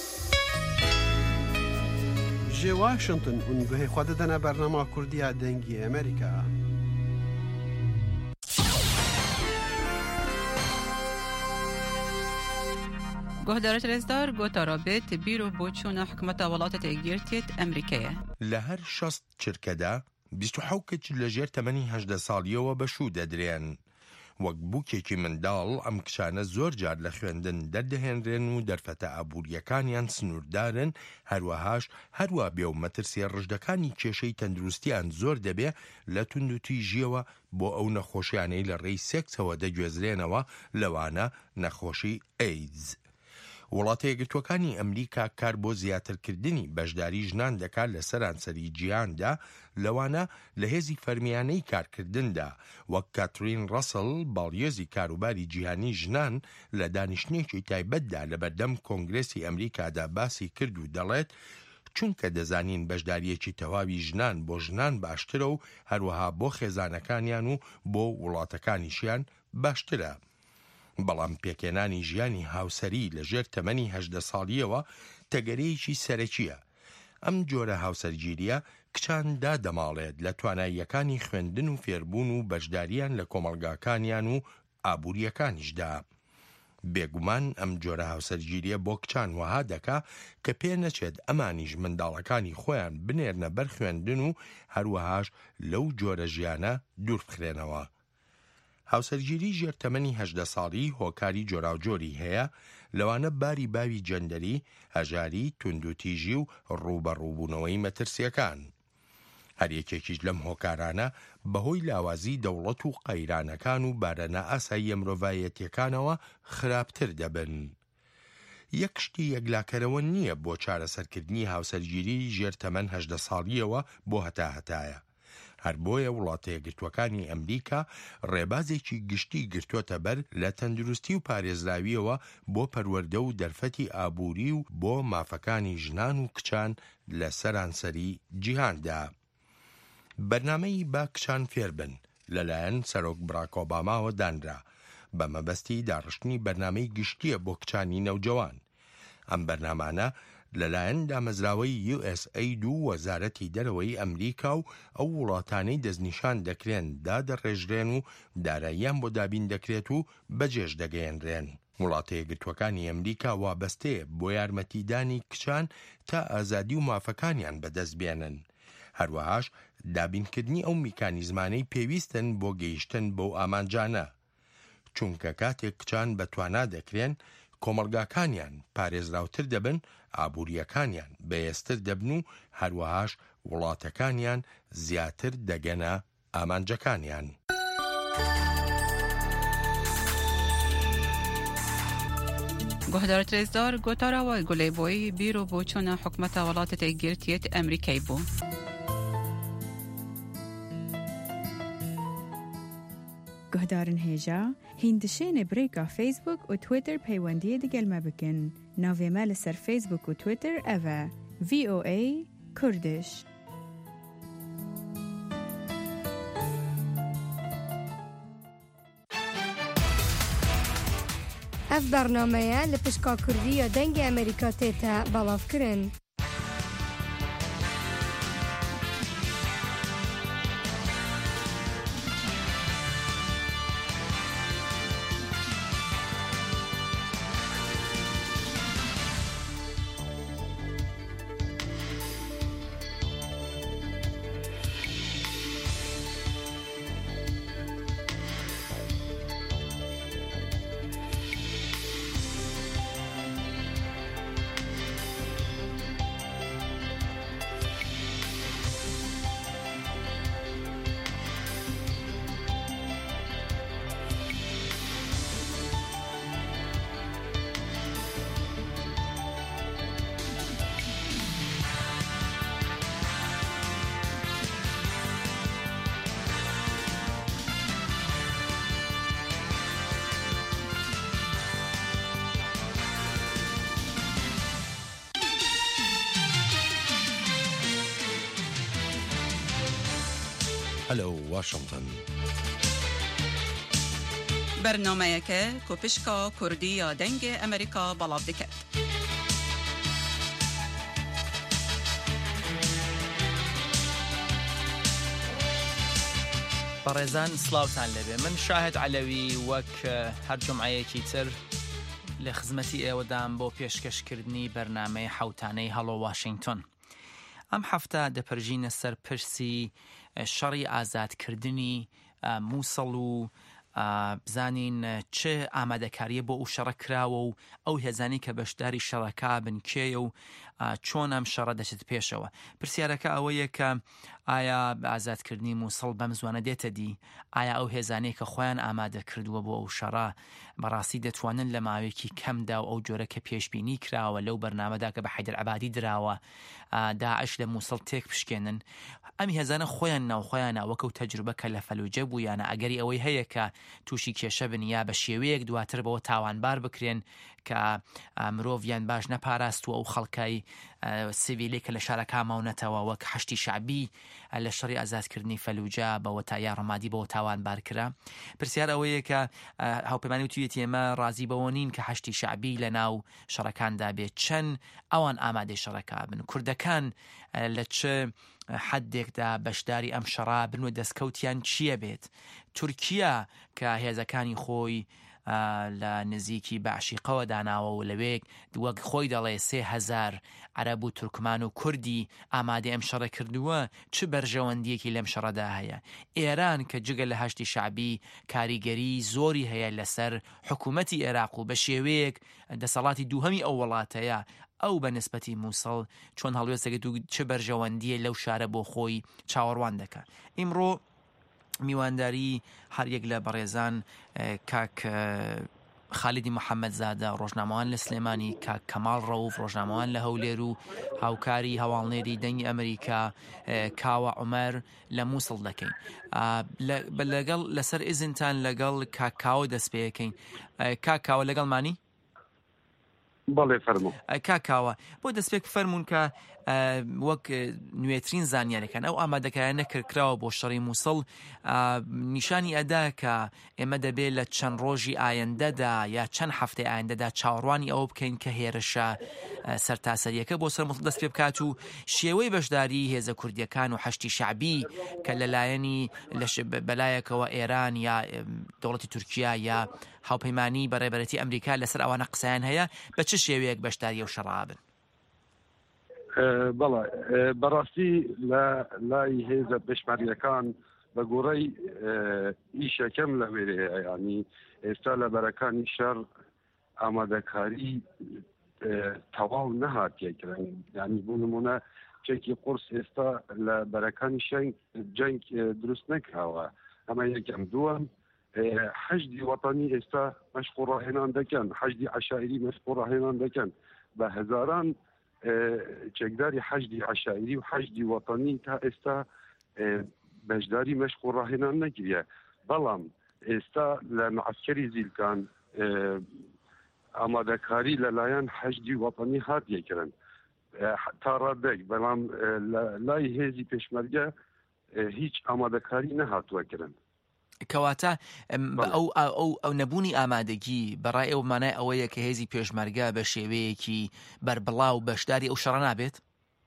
جي واشنطن ونگوه خود دنا برنامه کردی دنگی امریکا. گهدارت رزدار گوتا رابط بیرو بوچون حکمت ولاتت ایگیرتیت امریکیه. لهر شست شرکده 27 کچ لجیر 8 سالیەوە بەشوو دەدرێن. وەک بووکێکی منداڵ ئەم کشانە زۆر جار لە خوێندن دەردەهێنرێن و دەرفەتە ئابوووریەکانیان سنووردارن، هەروە بێ و مەترسیە ڕژدەکانی کێشەی تەندروستیان زۆر دەبێ لە توندوتی ژیەوە بۆ ئەو نەخۆشیانەی لە ڕێی سێکسەوە دەگوێزرێنەوە، لەوانە نەخۆشی ئەیدز. وڵاتە یەکگرتووەکانی ئەمریکا کار بۆ زیاترکردنی بەشداری ژنان دەکات لە سەرانسەری جیهاندا، لەوانە لە هێزی فەرمیانەی کارکردندا، وەک کاترین ڕەسڵ باڵیۆزی کاروباری جیهانی ژنان لە دانیشتنێکی تایبەتدا لە بەردەم کۆنگرێسی ئەمریکادا باسی کرد و دەڵێت چونکە دەزانین بەشداریەکی تەواوی ژنان بۆ ژنان باشترە و هەروەها بۆ خێزانەکانیان و بۆ وڵاتەکانیشیان باشترە. بەڵام پێکێنانی ژیانی هاوسەری لە ژێر تەمەنی 18 ساڵیەوە تەگەرەیەکی سەرەکیە. ئەم جۆرە هاوسەرگیریە کچان دادەماڵێت لە تواناییەکانی خوێندن و فێربوون و بەشداریان لە کۆمەڵگاکانیان و ئابوووریەکانیشدا. بێگومان ئەم جۆرە هاوسەرگیریە بۆ کچان وەها دەکا کە پێ نەچێت ئەمانیش منداڵەکانی خۆیان بنێرنە بەر خوێندن و هەروەهاش لەو جۆرە ژیانە دوور بخرێنەوە. هاوسەرگیری ژێرتەمەنی 18 ساڵی هۆکاری جۆراوجۆری هەیە، لەوانە باری باوی جەندەری، هەژاری، توندوتیژی و ڕوبەڕووبوونەوەی مەترسیەکان. هەر یەکێکیش لەم هۆکارانە بەهۆی لاوازی دەوڵەت و قەیرانەکان و بارەنە ئاسایی مرۆڤایەتیەکانەوە خراپتر دەبن. یەک شتی یەکلاکەرەوە نییە بۆ چارەسەرکردنی هاوسەرگیری ژێرتەمەن 18 ساڵیەوە بۆ هەتاهەتایە. هەر بۆیە وڵاتە یەکگرتووەکانی ئەمریکا ڕێبازێکی گشتی گرتوۆتە بەر لە تەندروستی و پارێزراویەوە بۆ پەروەردە و دەرفەتی ئابووری و بۆ مافەکانی ژنان و کچان لە سەرانسەری جیهاندا. بەرنامەی با کچان فێربن لەلایەن سەرۆک براک ئۆباماوە دانرا بە مەبەستی داڕشتنی بەرنامەی گشتیە بۆ کچانی نەوجەوان. ئەم بەرنامانە لەلایەن دامەزراوەی USAID و وەزارەتی دەرەوەی ئەمریکا و ئەو وڵاتانەی دەستنیشان دەکرێن دادەڕێژرێن و داراییان بۆ دابین دەکرێت و بەجێش دەگەیەنرێن. وڵاتە یەکگرتووەکانی ئەمریکا وابەستەیە بۆ یارمەتیدانی کچان تا ئازادی و مافەکانیان بەدەست بێنن. هەروەهاش دابینکردنی ئەو میکانیزمانەی پێویستن بۆ گەیشتن بەو ئامانجانە، چونکە کاتێک کچان بەتوانا دەکرێن کۆمەڵگاکانیان پارێزراوتر دەبن، ئابووریەکانیان بەهێزتر دەبن و هەروەهاش وڵاتەکانیان زیاتر دەگەنە ئامانجەکانیان. گهدارت رزدار گوتارا و گلی بوی بیرو بوچون حکمت ولاتت ایگیرتیت امریکای بو. گهدارن هیجا هندشین بریکا فیسبوک و تویتر پیوندی دگل مبکن. ناوی مال سر فیسبوک و تویتر اوه VOA کردش. اف برنامه لپشکا کردی یا دنگ امریکا تیتا بلاف کرن. هەلو واشنگتن. بەرنامەیەکە کۆپشکا کوردی یا دەنگ ئەمریکا بەڵاو دەکات. بەڕێزان سلااوتان لەبێ، من شاهد علەوی وەک هەر جمعەیەکی تر لە خزمەتی ئێوەدام بۆ پێشکەشکردنی بەرنامەی حوتانەی هەڵۆ واشنگتن. ئەم هەفتە دەپەرژینە سەر پرسی شەڕی ئازادکردنی مووسڵ و بزانین چه ئامادەکاریە بۆ ئەو شەڕە کراوە و ئەو هێزانی کە بەشداری شەڕەکە بن کێیە و چۆن ئەم شەڕە دەچێت پێشەوە. پرسیارەکە ئەوەیە کە ئایا ئازادکردنی مووسڵ بەم زوانە دێتە دی؟ ئایا ئەو هێزانەی کە خۆیان ئامادە کردووە بۆ ئەو شەڕە بەڕاستی دەتوانن لە ماوەیەکی کەمدا و ئەو جۆرە کە پێشبینی کراوە لەو بەرنامەدا کە بە حەیدەر عەبادی دراوە داعش لە مووسڵ تێک بشکێنن؟ ئەم هێزانە خۆیان ناوخۆیانە وەکو تەجروبە کە لە فەلوجە بوویانە ئەگەری ئەوەی هەیە کە تووشی کێشە بن یا بە شێوەیەک دواتر بەوە تاوانبار بکرێن کە مرۆڤیان باش نەپاراستووە ئەو خەڵکای سیڤیلی کە لە شارەکە ماونەتەوە وەک حەشتی شعبی لە شەڕی ئازادکردنی فەلوجە بەوە تا یا ڕەمادی بەوە تاوانبار کرا. پرسیار ئەوەیە کە هاوپەیمانی وتویەتی ئێمە ڕازی بەوە نین کە حەشتی شعبی لە ناو شەڕەکاندا بێت، چەند ئەوان ئامادەی شەڕەکە بن، کوردەکان لە چه حدێکدا بەشداری ئەم شەڕا بن و دەستکەوتیان چییە بێت؟ تورکیا کە هێزەکانی خۆی لە نزیکی بەعشیقەوە داناوە و لەوێک وەک خۆی دەڵێ 3,000 عەرەب و تورکمان و کوردی ئامادەی ئەم شەڕە کردووە، چ بەرژەوەندیەکی لەم شەڕەدا هەیە؟ ئێران کە جگە لە هەشتی شعبی کاریگەری زۆری هەیە لەسەر حکوومەتی عێراق و بە شێوەیەک دەسەڵاتی دووهەمی ئەو وڵاتەیە، ئەو بە نسبەتی مووسڵ چۆن هەڵوێستەکەت و چه بەرژەوەندیە لەو شارە بۆ خۆی چاوەڕوان دەکات. ئیمڕۆ میوانداری هەر یەک لە بەڕێزان کاک خالیدی محەممەد زادە ڕۆژنامەوان لە سلێمانی، کاک کەماڵ ڕەوف ڕۆژنامەوان لە هەولێر و هاوکاری هەواڵنێری دەنگی ئەمریکا کاوە عومەر لە مووسڵ دەکەین. لەگەڵ لەسەر ئیزنتان لەگەڵ کاکاوە دەست پێەکەین. کاکاوە لەگەڵمانی؟ بەڵێ فەرموو. کاکاوە بۆ دەستپێک فەرمونون کە وەک نوێترین زانیاریەکان ئەو ئامادەکارانە کراوە بۆ شەڕی مووسڵ نیشانی ئەدا کە ئێمە دەبێت لە چەند ڕۆژی ئایندەدا یا چەند هەفتەی ئایندەدا چاوەڕوانی ئەوە بکەین کە هێرشە سەرتاسەریەکە بۆ سەر مووسڵ دەست پێ بکات و شێوەی بەشداری هێزە کوردیەکان و حەشتی شعبی کە لەلایەنی بەلایەکەوە ئێران یا دەوڵەتی تورکیا یا هاوپەیمانی بەڕێبەرەتی ئەمریکا لەسەر ئەوانە قسەیان هەیە، بە چ شێوەیەک بەشداری ئەو شەڕا بن؟ بەڵێ بەڕاستی لە لای هێزە پێشمەرگەکان بە گۆڕەی ئیشەکەم لە وێرەیە، ینی ئێستا لە بەرەکانی شەڕ ئامادەکاری تەواو نەهاتیەکردن، ینی بۆ نمونە چێکی قورس ئێستا لە بەرەکانی جەنگ دروست نەکراوە. ئەمە یەکەم. دووەم حەشدی وەتانی ئێستا مەشق و ڕاهێنان دەکەن، حەشدی عەشائیری مەشق و ڕاهێنان دەکەن، بە هەزاران چێکداری حەشدی عەشائیری و حەشدی وەتانی تا ئێستا بەشداری مەشق و ڕاهێنان نەکریە. بەڵام ئێستا لە معسکەری زیلکان ئامادەکاری لەلایەن حەشدی وەتانی هاتیەکردن تا ڕادێک، بەڵام لای هێزی پێشمەرگە هیچ ئامادەکاری نەهاتووەکردن. کەواتە ئەو نەبوونی ئامادەگی بەڕای ئەو مانای ئەوەیە کە هێزی پێشمەرگە بە شێوەیەکی بربڵاو بەشداری ئەو شەڕە نابێت؟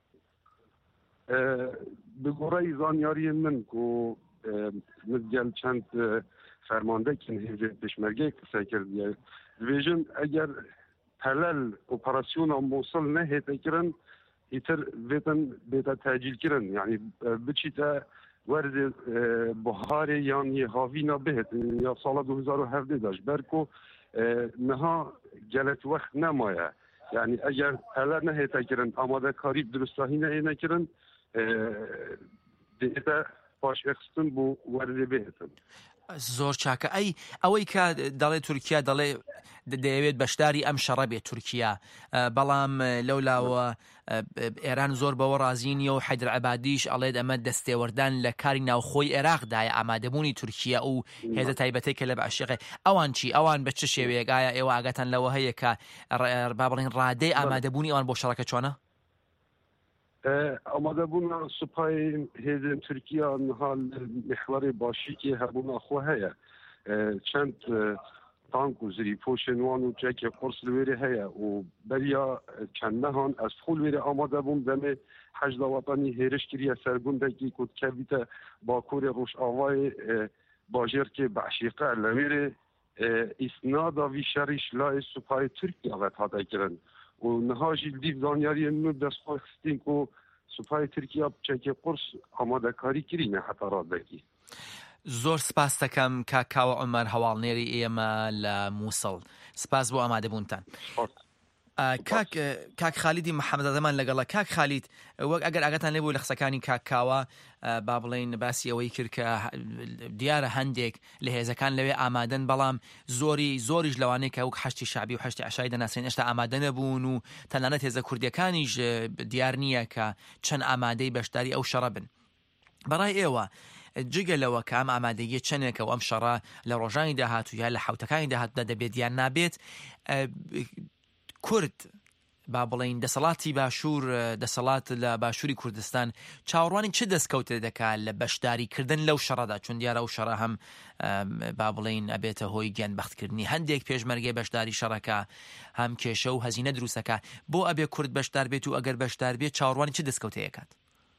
بگۆڕەی زانیاری من و مزگەل چەند فەرماندەکن هێزی پێشمەرگەی قسە کردیە دەبێژن ئەگەر پەلەل ئۆپەراسیۆنە مووسڵ نەهێتەکردن ئیتر بێتە تاجیلکردن، یعنی بچیتە ورد بحار یان هاوینا بهت یا سال 2017 داشت برکو نها گلت وقت نمایه، یعنی اگر هلا نهیتا کرن آماده کاری درستاهی نکرن دیتا باش اخستن بو ورد بهتن. زۆر چاکە. ئەوەی کە دەڵێ تورکیا دەڵێ دەیەوێت بەشداری ئەم شەڕە بێت تورکیا، بەڵام لەولاوە ئێران زۆر بەوە ڕازینیە و حەیدەر عەبادیش ئەڵێت ئەمە دەستێوەردان لە کاری ناوخۆی عێراقدایە، ئامادەبوونی تورکیا و هێزە تایبەتەی کە لە بەعشیقی ئەوان چی؟ ئەوان بە چ شێوەیەک؟ ئایا ئێوە ئاگاتان لەوە هەیە کە با بڵێن ڕادەی ئامادەبوونی ئەوان بۆ شەڕەکە چۆنە؟ آماده بونا سپای هیزن ترکیه نها محور باشی که هبونا خو هیا چند تانک و زری پوشنوان و جک قرص لویره هیا و بریا چند نهان از فول ویره آماده بون دم حجد وطنی هیرش کریه سرگونده که کد کبیت باکور روش آوای باجر که بعشیقه لویره اسنادا وی شریش لای سپای ترکیه وقت حدا کرن و نهاجی دیو دانیاری نو دست خواستین که سپای ترکیه بچه قرص آماده کاری کرینه حتی را بگی زۆر سپاس دەکەم کاکاوە عومەر هەواڵنێری ئێمە لە مووسڵ سپاس بۆ ئامادەبوونتان کاک خالیدی محەممەدەمان لەگەڵە کاک خالید وەک ئەگەر ئاگاتان لێبوو لە قسەکانی کاکاوە با بڵێن باسی ئەوەی کرد کە دیارە هەندێک لە هێزەکان لەوێ ئامادەن بەڵام زۆریش لەوانەیە کە وەک حەشتی شعبی و حەشتی عەشای دەناسرێن ئێشتا ئامادە نەبوون و تەنانەت هێزە کوردیەکانیش دیار نییە کە چەند ئامادەی بەشداری ئەو شەڕە بن بەڕای ئێوە جگە لەوە کە ئەم ئامادەیە چەندێکە و ئەم شەڕە لە ڕۆژانی داهاتوو یا لە حوتەکانی داهاتوودا دەبێت یان نابێت کورد با بڵین دەسەڵاتی باشوور دەسەڵات لە باشووری کوردستان چاوەڕوانی چه دەستکەوتێ دەکات لە بەشداریکردن لەو شەڕەدا چون دیارە ئەو شەڕە هەم با بڵین ئەبێتە هۆی گیانبەختکردنی هەندێک پێشمەرگەی بەشداری شەڕەکە هەم کێشە و هەزینە دروستەکە بۆ ئەبێ کورد بەشدار بێت و ئەگەر بەشدار بێت چاوەڕوانی چه دەستکەوتەیەکات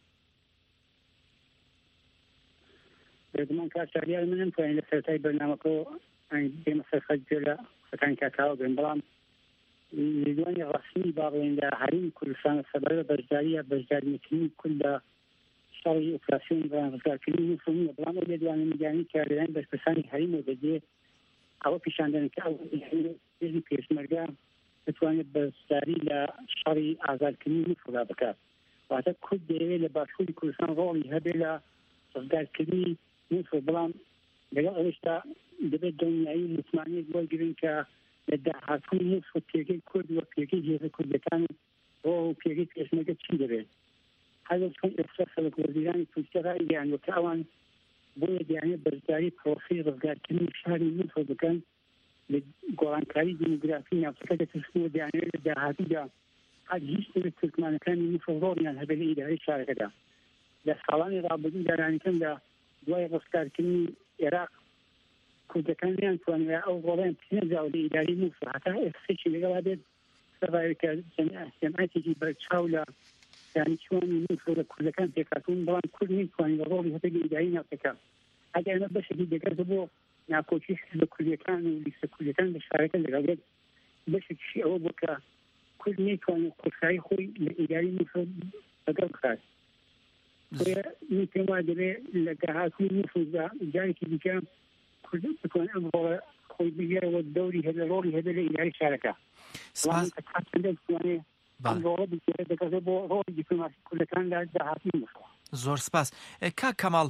بێگومان کارچاریان من نتوانین لە سەرەتای بەرنامەکە بێمە سەرخەت گوێ لە قسەکانی کاکاوە بێن بەڵام لیدوانی ڕاستنی با بڵێن لە هەرێمی کوردستان سەبارەت بە بەشداریکردنی کورد لە شەڕی ئۆپراسیۆنی بەرامبەرکردنی مووسڵ نییە بەڵام ئەو لێدوانی میدیانی کە لەلایەن بەشپرسانی هەرێمەوە دەدێ ئەوە پیشاندەن کە ئەو هێزی پێشمەرگە بتوانێت بەشداری لە شەڕی ئازادکردنی مووسڵدا بکات واتە کورد دەیەوێت لە باشووری کوردستان ڕۆڵی هەبێت لە ڕزگارکردنی مووسڵ بەڵام لەگەڵ ئەوەشدا دەبێت دڵنیایی و متمانەیەک وەرگرن کە لە داهاتووی مووسڵ پێگەی کورد وە پێگەی هێزە کوردەکان ڕۆ و پێگەی پێشمەرگە چی دەبێت هەر چۆن ئێستا سەرۆک وەزیرانی تورکیە ڕایگەیاندوە کە ئەوان بۆیە دەیانێت بەشداری پرۆسەی ڕزگارکردنی شاری مووسڵ بکەن لە گۆڕانکاری دیموگرافی ناوچەکە دەچستنەوە دەیانێت لە داهاتوودا هەر هیچ دەبێت تورکمانەکانی مووسڵ ڕۆڵیان هەبێت لە ئیدارەی شارەکەدا لە ساڵانی ڕابردوو دارانەکەمدا دوای ڕزگارکردنی عێراق کوردەکان نیان توانیوە ئەو ڕۆڵیان پێنەداوە لە ئیداری مووسڵ هەتا ئێستێکی لەگەڵا بێت سەرڕایەکە جەمعەتێکی بەرچاو لە دانیشتوانی مووسڵ لە کوردەکان پێکاتون بەڵام کورد نمیتوانین لە ڕۆڵی هەبێت لە ئیداری ناوچەکە ئەگەر ئەمە بەشێکی دەگەڕێتە بۆ ناکۆچی حیزب کوردیەکان و لیستە کوردیەکان لە شارەکە لەگەڵێت بەشێکیشی ئەوە بوو کە کورد نەیتوانێت خۆشایی خۆی لە ئیداری مووسڵ لەگەڵ بخات من پێم وایە دەبێت لە داهاتووی مووسڵدا جارێکی دیکە کورد بتوانێت ئەم ڕۆڵە خۆی بگێرەوە دەوری هەبێت ڕۆڵی هەبێت لە ئیداری شارەکە بتوانێت ئەم ڕۆڵە بگێرێت دەکەوێت بۆ ڕۆڵی دیپلۆماسی کوردەکان لە داهاتووی مووسڵ زۆر سپاس کاک کەماڵ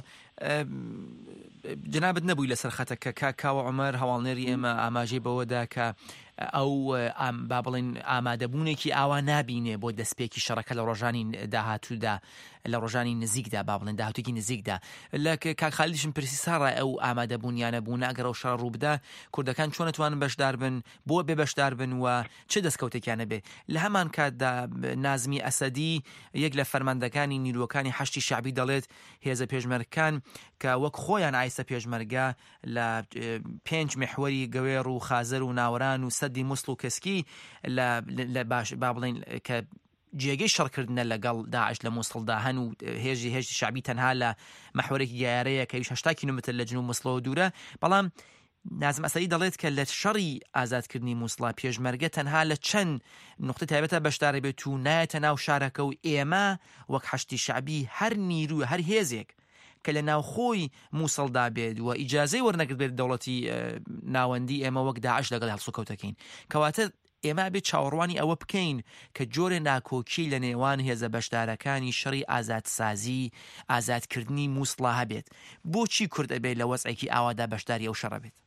جنابەت نەبووی لەسەر خەتەکە کاکاوە عومەر هەواڵنێری ئێمە ئاماژەی بەوەدا کە ئەو با بڵێن ئامادەبوونێکی ئاوا نابینێ بۆ دەستپێکی شەڕەکە لە ڕۆژانی داهاتوودا لە ڕۆژانی نزیکدا با بڵێن داهاتووی نزیکدا لە کاک خالیدیشم پرسی ساڕە ئەو ئامادەبوونیانە بوون ئەگەر ئەو شەڕ ڕووبدا کوردەکان چۆن نتوانن بەشدار بن بۆ بێ بەشدار بن و چه دەستکەوتێکیانە بێ لە هەمان کاتدا نازمی ئەسەدی یەک لە فەرماندەکانی نیروەکانی حەشتی شعبی دەڵێت هێزە پێشمەرگەکان کە وەک خۆیان ئایسە پێشمەرگە لە 5 محوەری گەوێڕ و خازەر و ناوەران و سەدی مووسڵ و کەسکی لە باش با بڵێن کە جێگەی شەڕکردنە لەگەڵ داعش لە مووسڵدا هەن و هێزی شعبی تەنها لە مەحورێکی گیارەیە کە 80 کیلومتر لە جنوب مووسڵەوە دوورە بەڵام نازم ئەسەدی دەڵێت کە لە شەڕی ئازادکردنی مووسڵا پێشمەرگە تەنها لە چەند نقطە تایبەتە بەشدار بێت و نایەتە ناو شارەکە و ئێمە وەک حەشتی شعبی هەر نیروە هەر هێزێک کە لە ناوخۆی مووسڵدا بێت و ئیجازەی وەرنەگرت بێت دەوڵەتی ناوەندی ئێمە وەک داعش لەگەڵ هەڵسوکەوتەکەین کەواتە ئێمە بێت چاوەڕوانی ئەوە بکەین کە جۆرە ناکۆکی لە نێوان هێزە بەشدارەکانی شەڕی ئازادسازی ئازادکردنی مووسڵا هەبێت بۆچی کورد ئەبێت لە وەزعێکی ئاوادا بەشداری ئەو شەڕە بێت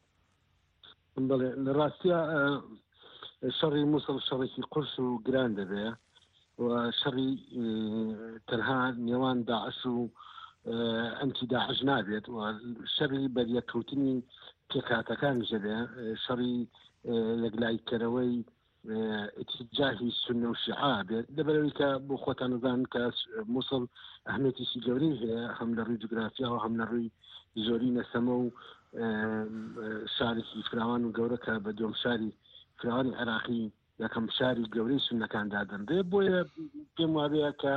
لە ڕاستیە شەڕی مووسڵ شەڕێکی قورس و گران دەبێ و شەڕی تەنها نێوان داعش و ئەنتی داعش نابێت و شەڕی بەریەکەوتنی پێکاتەکان دەبێ شەڕی یەکلایکەرەوەی اتجاهی سنە و شیعە بێت لەبەرەوەی کە بۆ خۆتان نەزان کە مووسڵ ئەهمیەتیشی گەورەی هەیە هەم لە ڕووی جوگرافیا و هەم لە ڕووی زۆری نەسەمە و شارێکی فراوان و گەورە کە بە دوم شاری فراوانی عێراقی یەکەم شاری گەورەی سونەکاندا دەندێ بۆیە پێم وابەیە کە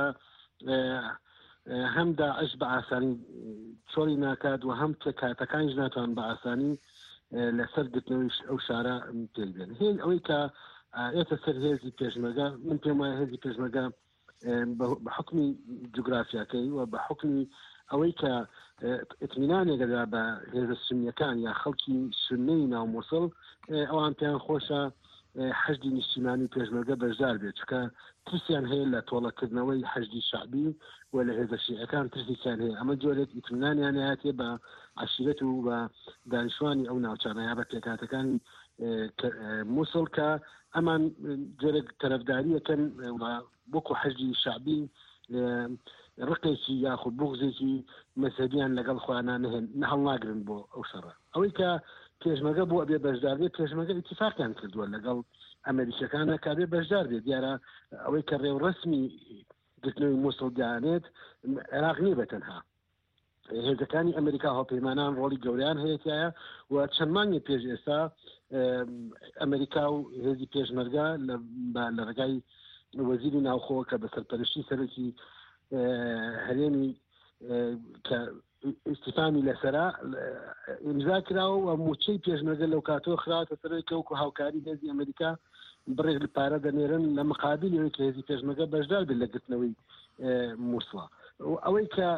هەم داعش بە ئاسانی چۆڵی ناکات و هەم کاتەکانیش ناتوان بە ئاسانی لەسەر گرتنەوەی ئەو شارە تێک بێن هێن ئەوەی کە ئێتە سەر هێزی پێشمەرگە من پێم وایە هێزی پێشمەرگە بە حکمی جوگرافیاکەی و بە حکمی ئەوەی کە ئەتمینانێکدا بە هێزە سنیەکان یا خەڵکی سنەی ناو مووسڵ ئەوان پێیان خۆشە حەشدی نیشتیمانی پێشمەرگە بەشدار بێت چکە ترسیان هەیە لە تۆڵەکردنەوەی حەشدی شعبی و لە هێزە شیعەکان ترسیان هەیە ئەمە جۆرێک ئیتمینانیان هەیە بە عشیرەت و بە دانیشتوانی ئەو ناوچانە یا بە پێکاتەکانی مووسڵ کە ئەمان جۆرێک تەرەفداریەکەن وەکو حەشدی شعبی ڕقێکی یاخود بغزێکی مەسەبیان لەگەڵ خۆیان هەڵ ناگرن بۆ ئەو شەڕە ئەوەی کە پێشمەرگە بۆ ئەبێ بەشدار بێت پێشمەرگە ئیتیفاقیان کردووە لەگەڵ ئەمریکەکانە کابێ بەشدار بێت دیارە ئەوەی کە ڕێو ڕسمی گرتنەوەی مووسڵ دایانێت عێراق نیە بەتەنها هێزەکانی ئەمریکا هاوپەیمانان ڕۆڵی گەوریان هەیەتایە و چەند مانگی پێش ئێستا ئەمریکا و هێزی پێشمەرگە لە ڕێگای وەزیری ناوخۆ کە بە سەرپەرشتی سەرۆکی هەرێمی کە ئیستیفامی لەسەرا ئیمزا کراوە و موچەی پێشمەرگە لەو کاتۆ خراوەتە سەرۆی کەوکو هاوکاری هێزی ئەمریکا بڕێک لە پارە دەنێرن لە مقابلی کە هێزی پێشمەرگە بەشدار بێت لە گرتنەوەی مووسڵە ئەوەی کە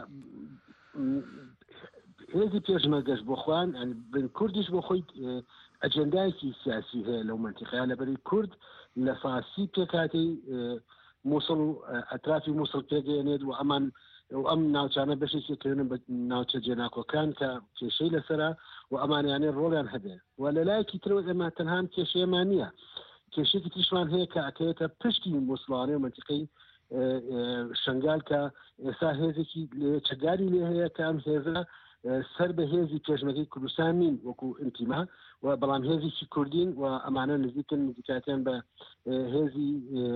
هێزی پێشمەرگەش بۆ خوان بن کوردیش بۆ خۆی ئەجەندایەکی سیاسی هەیە لەو منتیقەیە لەبەری کورد لە فارسی پێکاتی مووسڵ و ئەترافی مووسڵ پێگەێنێت و ئەمان ئەم ناوچانە بەشێکێکردن بە ناوچە جێناکۆکان کە کێشەی لەسرە و ئەمانیانێ ڕۆڵیان هەبێ و لە لایەکی ترەوە ئێمە تەنها کێشەیەمان نییە کێشێکی تریشمان هەیە کە ئەکەوێتە پشتی مووسڵانەی و منتیقەی شنگال کە ئێستا هێزێکی چەگاری لێ هەیە کە ئەم هێزە سەر بە هێزی پێشمەرگەی کوردستان نین وەکو ئینتیما و بەڵام هێزێکی کوردین و ئەمانە نزیکاتیان بە هێزی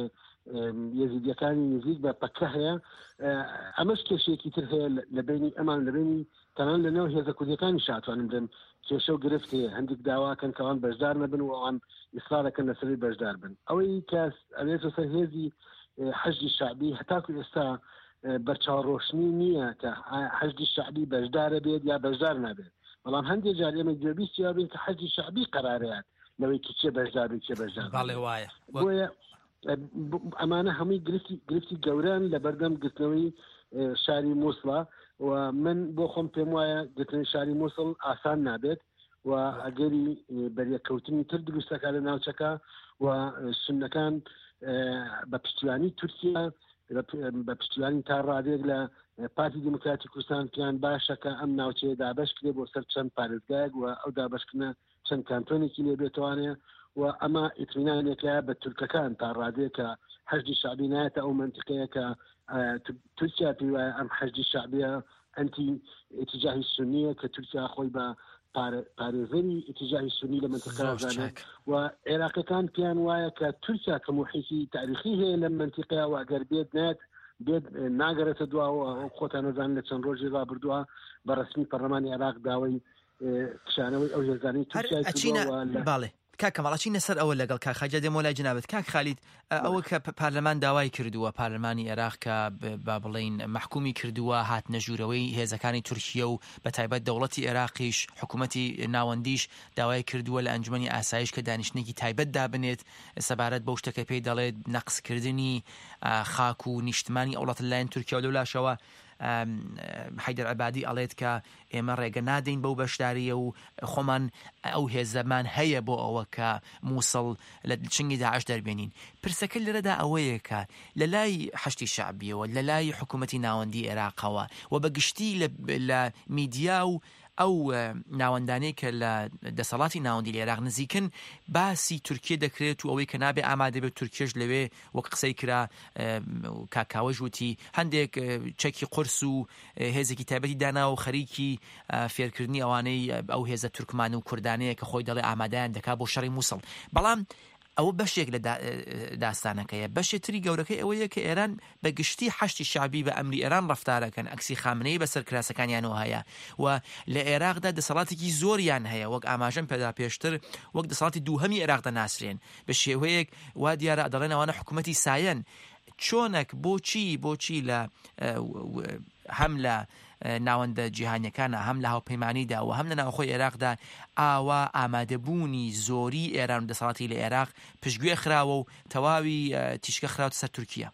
یەزیدیەکانی نزیک بە پەکە هەیە ئەمەش کێشەیەکی تر هەیە لە بینی ئەمان لە بینی تەنان لەنێو هێزە کوردیەکانی شاتوانم بن کێشە و گرفت هەیە هەندێک داواکەن کەوان بەشدار نەبن و ئەوان ئیسرارەکەن لەسەری بەشدار بن ئەوەی کە ئەوێتە سەر هێزی حەشدی شعبی هەتاکو ئێستا بەرچاوڕۆشنی نییە کە حەشدی شعبی بەشدارە بێت یا بەشدار نابێت بەڵام هەندێک جار ئێمە گوێبیستی یابین کە حەشدی شعبی قەرارەیەت لەوەی کە چێ بەشدار بێت چێ بەشدار بەڵێ وایە بۆیە ئەمانە هەمووی گرفتی گەوران لە بەردەم گرتنەوەی شاری مووسڵە و من بۆ خۆم پێم وایە گرتنەوەی شاری مووسڵ ئاسان نابێت و ئەگەری بەریەکەوتنی تر دروستەکە لە ناوچەکە و سنەکان بە پشتیوانی تورکیا بە پشتیوانی تا ڕادێک لە پارتی دموکراتی کوردستان پیان باشە کە ئەم ناوچەیە دابش کرێ بۆ سەر چەند پارێزگایەک و ئەو دابشکردنە چەند کانتۆنێکی لێ بێتوانێ و ئەمە ئیتمینانێکە بە تورکەکان تا ڕادێک کە حەشدی شعبی نایەتە ئەو منتیقەیە کە تورکیا پێی وایە ئەم حەشدی شعبیە ئەنتی ئیتیجاهی سنیە کە تورکیا خۆی بە پارێزەری ئیتیجاهی سنی لە منتیقە زانێت و عێراقیەکان پیان وایە کە تورکیا کە موحیتی تاریخی هەیە لە منتیقەیە و ئەگەر بێت ناگەرێتە دواوە خۆتان نەزان لە چەند ڕۆژی ڕابردووە بە ڕسمی پەرلەمانی عێراق داوای کشانەوەی ئەو هێزانەی تورکیا باڵێ کاک کەماڵاچینە سەر ئەوە لەگەڵ کاخاجە دێمۆلای جنابەت کاک خالید ئەوە کە پارلەمان داوای کردووە پارلەمانی عێراق کە با بڵین محکومی کردووە هاتنە ژوورەوەی هێزەکانی تورکیە و بە تایبەت دەوڵەتی عێراقیش حکوومەتی ناوەندیش داوای کردووە لە ئەنجومەنی ئاسایش کە دانیشتێکی تایبەت دابنێت سەبارەت بەو شتەکە پێی دەڵێت نەقسکردنی خاک و نیشتمانی ئەوڵەت لایەن تورکیا و لەولاشەوە حیدەر عەبادی ئەڵێت کە ئێمە ڕێگە نادەین بەو بەشداریە و خۆمان ئەو هێزەمان هەیە بۆ ئەوە کە مووسڵ لە چنگی داعش دەربێنین پرسەکە لەرەدا ئەوەیە کە لە لای حەشتی شعبیەوە لە لای حکوومەتی ناوەندی عێراقەوە و بەگشتی لە میدیا و ئەو ناوەندانەی کە لە دەسەڵاتی ناوەندی لە عێراق نزیکن باسی تورکیە دەکرێت و ئەوەی کە نابێ ئامادە بێت تورکیەش لەوێ وەک قسەی کرا کاکاوە ژووتی هەندێک چەکی قورس و هێزێکی تایبەتی دانا و خەریکی فێرکردنی ئەوانەی ئەو هێزە تورکمان و کوردانەیە کە خۆی دەڵێ ئامادەیان دەکا بۆ شەڕی مووسڵ بەڵام ئەوە بەشێک لە داستانەکەیە. بەشێتری گەورەکەی ئەوەیە کە ئێران بە گشتی حەشتی شعبی بە ئەمری ئێران ڕەفتارەکەن، ئەکسی خامنەی بەسەر کراسەکانیانەوە هەیە و لە عێراقدا دەسەڵاتێکی زۆریان هەیە، وەک ئاماژەم پێدا پێشتر وەک دەسەڵاتی دووهەمی عێراق دەناسرێن بە شێوەیەک وا دیارە دەڵێن ئەوانە حکوومەتی سایەن. چۆنێک بۆچی لە هەم لە ناوەندە جیهانیەکانە، هەم لە هاوپەیمانیدا و هەم لە ناوخۆی عێراقدا ئاوا ئامادەبوونی زۆری ئێران و دەسەڵاتی لە عێراق پشتگوێ خراوە و تەواوی تیشکە خراوە سەر تورکیا؟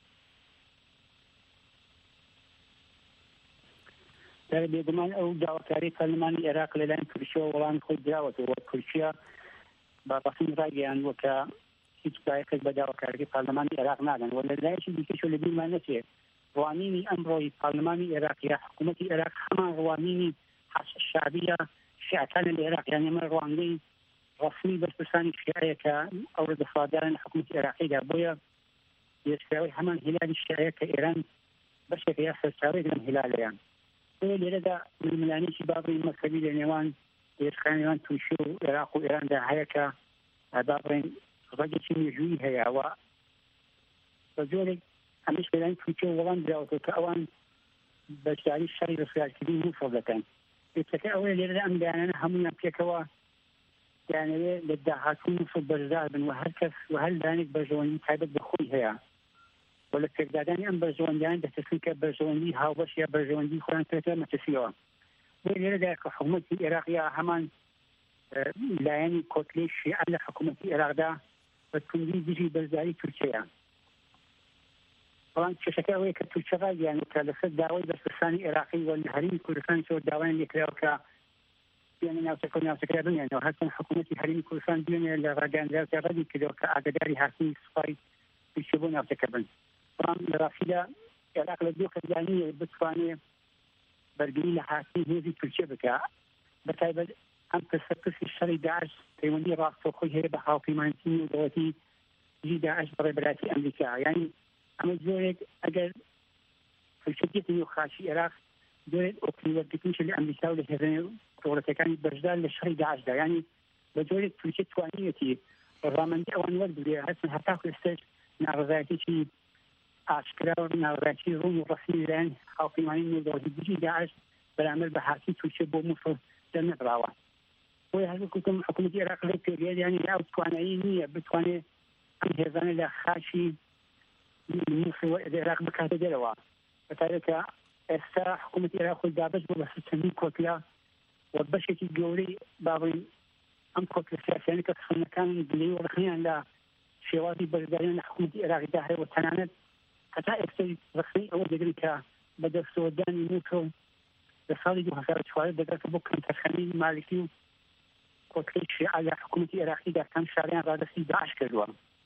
بێگومان ئەو داواکاری پەرلەمانی عێراق لەلایەن تورکیا وەڵامی خۆی دراوەتەوە. تورکیا بە ڕەسمی ڕایگەیاندووە کە هیچ دایەکەس بە داواکاریەکەی پەرلەمانی عێراق نادەن و لەلایەکی دیکەش لە بیرمان نەچێت ڕوانینی ئەمڕۆی پارلەمانی عێراق یا حکوومەتی عێراق هەمان ڕوانینی شعبیە شیعەکانە لە عێراق، یعنی ئەمە ڕوانگەی ڕەسمی بەرپرسانی شیعەیە کە ئەوڕۆ دەسەڵاتدارن لە حکوومەتی عێراقیدا، بۆیە پێشکراوی هەمان هیلالی شیعەیە کە ئێران بەشێک یا سەرچاوەیەک لەم هیلالەیان. لێرەدا ململانێکی بابڕین مەسەبی لە نێوان پێشخانەوان تووشی و عێراق و ئێراندا هەیە کە بابڕین ڕەگێکی مێژووی هەیە و بە جۆرێک هەمیش لەلایەن تورکیا وەڵام دراوەتەوە کە ئەوان بەشداری شەڕی ڕسویارکردنی مووسڵ دەکەن. پێچەکە ئەوەیە لێرەدا ئەم بەیانانە هەموویان پێکەوە دەیانەوێت لە داهاتوو مووسڵ بەشدار بن و هەر کەس و هەر لایەنێک بەرژەوەندی تایبەت بەخۆی هەیە و لە پێکدادانی ئەم بەرژەوەندیان دەتەسن کە بەرژەوەندی هاوبەش یا بەرژەوەندی خۆیان پێێتە مەتەسیەوە. بۆ لێرەدا کە حکوومەتی عێراق یا هەمان لایەنی کۆتلەی شیعە لە حکوومەتی عێراقدا بە توندی دژی بەشداری تورکیایە. بەڵام کێشەکە ئەوەیە کە تورکیا ڕایگەیاندووە لەسەر داوای بەرپرسانی عێراقی و لە هەرێمی کوردستان زۆر داوایان لێکراوە کە بێنە ناوچەکە بمێنەوە، هەرچەند حکوومەتی هەرێمی کوردستان بێنێ لە ڕاگەاندراوکە ڕەتی کردەوە کە ئاگاداری هاتنی سوپای تورکیا بۆ ناوچەکە بن. بەڵام لە ڕاستیدا عێراق لە دوو خەزانیە بتوانێت بەرگری لە هاتنی هێزی تورکیا بکە، بەتایبەت ئەم پرسەپرسی شەڕی داعش پەیوەندی ڕاستەوخۆی هەیە بە هاوپەیمانیی و دەوڵەتی دژی داعش بەڕێبەراتی ئەمریکا. یعنی ئەمە زۆرێک ئەگەر تورکیا و خاشی عێراق زۆرێک ئۆپتیمەرگرتنیش لە ئەمریکا و لە هێرانە دەوڵەتەکانی بەشدار لە شەڕی داعشدا، یعنی بە جۆرێک تورکیا توانیەتی ڕامەندی ئەوان وەربگرێ هەرچەند هەتاکو ئێستاش ناڕزایەتێکی ئاشکرا و ناڕزایەتی ڕوون و ڕەسمی لەلایەن هاوپەیمانی نێودەوڵەتی دژی داعش بەرامبەر بە هاتی تورکیا بۆ مووسڵ دەرنەدراوە. بۆیە هەرگووکم حکوومەتی عێراق لێ پێویست یعنی ئەو توانایی نییە بتوانێت ئەم هێزانە لە خاشی مووسڵ عێراق بکاتە دەرەوە. بەتایبەتە ئێستا حکوومەتی عێراق خۆی دابەش بۆ بەسەر چەندین کۆتلا و بەشێکی گەورەی باڵین ئەم کۆتلە سیاسیانە کە خەونەکان دلەی وەڕخنیان لە شێوازی بەشداریان لە حکوومەتی عێراقیدا هەیە و تەنانەت هەتا ئێستای ڕخنەی ئەوە دەگرن کە بە دەستەوەدانی مووسڵ لە ساڵی 2014 دەگاتە بۆ کەنتەرخانەی مالکی و کۆتلەی شیعە لە حکوومەتی عێراقیدا کەم شاریان ڕادەستی داعش کردووە.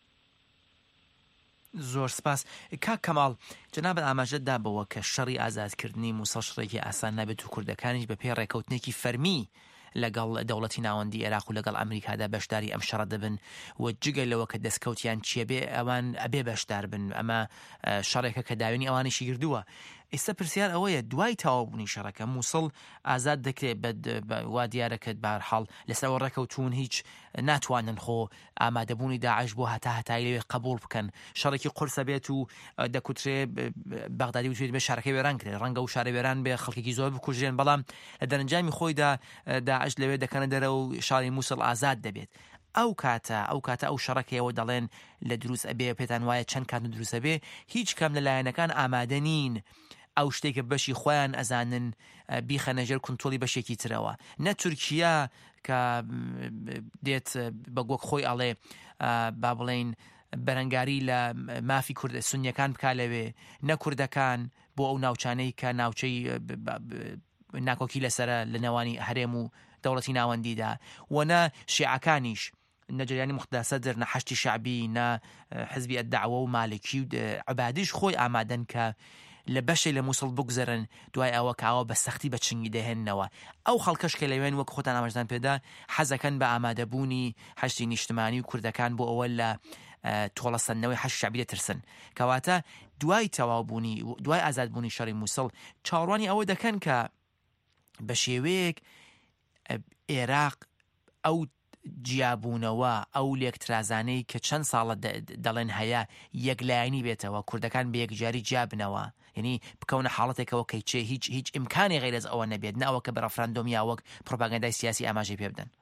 زۆر سپاس. کاک کەماڵ، جەنابەت ئاماژەت دابەوە کە شەڕی ئازادکردنی مووسڵ شڕێکی ئاسان نابێت و کوردەکانیش بە پێی ڕێکەوتنێکی فەرمی لەگەڵ دەوڵەتی ناوەندی عێراق و لەگەڵ ئەمریکادا بەشداری ئەم شەڕە دەبن و جگە لەوە کە دەستکەوتیان چیە بێ ئەوان ئەبێ بەشدار بن. ئەمە شەڕێکە کە داوێنی ئەوانیشی گردووە. ئێستا پرسیار ئەوەیە دوای تەواوبوونی شەڕەکە مووسڵ ئازاد دەکرێت وا دیارەکەت بەهەرحاڵ لەسەر ڕێکەوتون هیچ ناتوانن خۆ ئامادەبوونی داعش بۆ هەتای لەوێ قبول بکەن. شەڕێکی قورسە بێت و دەکوترێ بەغدادی وتێت بێ شارەکەی وێران کرێت، ڕەنگە و شارە وێران بێ خەڵکێکی زۆر بکوژێن، بەڵام لە دەرەنجامی خۆیدا داعش لەوێ دەکەنە دەرەوە و شاری مووسڵ ئازاد دەبێت. ئەو کاتە ئەو شەڕەکەیەوە دەڵێن لە دروست ئەبێ پێتان وایە چەند کات دروستە بێ، هیچ کەم لە لایەنەکان ئامادە نین ئەو شتێکە بەشی خۆیان ئەزانن بیخەنەژێر کونتۆڵی بەشێکی ترەوە. نە تورکیا کە دێت بە گۆک خۆی ئەڵێ با بڵێن بەرەنگاری لە مافی کورد سونیەکان بکا لەوێ، نە کوردەکان بۆ ئەو ناوچانەی کە ناوچەی ناکۆکی لەسرە لە نێوانی هەرێم و دەوڵەتی ناوەندیدا، و نە شیعەکانیش نەجریانی مختداسە در نە حەشتی شعبی نە حزبی الدعوە و مالکی و عبادیش خۆی ئامادەن کە لە بەشێ لە مووسڵ بگوزەرن دوای ئەوە کاوە بە سەختی بە چنگی دەهێننەوە. ئەو خەڵکەش کە لەوێن وەک خۆتان ئاماژدان پێدا حەزەکەن بە ئامادەبوونی حەشتی نیشتمانی و کوردەکان بۆ ئەوە لە تۆڵەسەندنەوەی حەشت شعبی دەترسن. کەواتە دوای تەواوبوونی دوای ئازادبوونی شەڕی مووسڵ چاوەڕوانی ئەوە دەکەن کە بە شێوەیەک عێراق ئەو جیابوونەوە ئەو لێکترازانەی کە چەند ساڵە دەڵێن هەیە یەکلایەنی بێتەوە کوردەکان بە یەکجاری جیابنەوە یعنی بکەونە حاڵەتێکەوە کەیچێ هیچ ئیمکانی غیر از ئەوە نەبێت ناوە کە بە ڕەفراندۆم یا وەک پرۆپاگەندای سیاسی ئاماژەی پێ بدەن.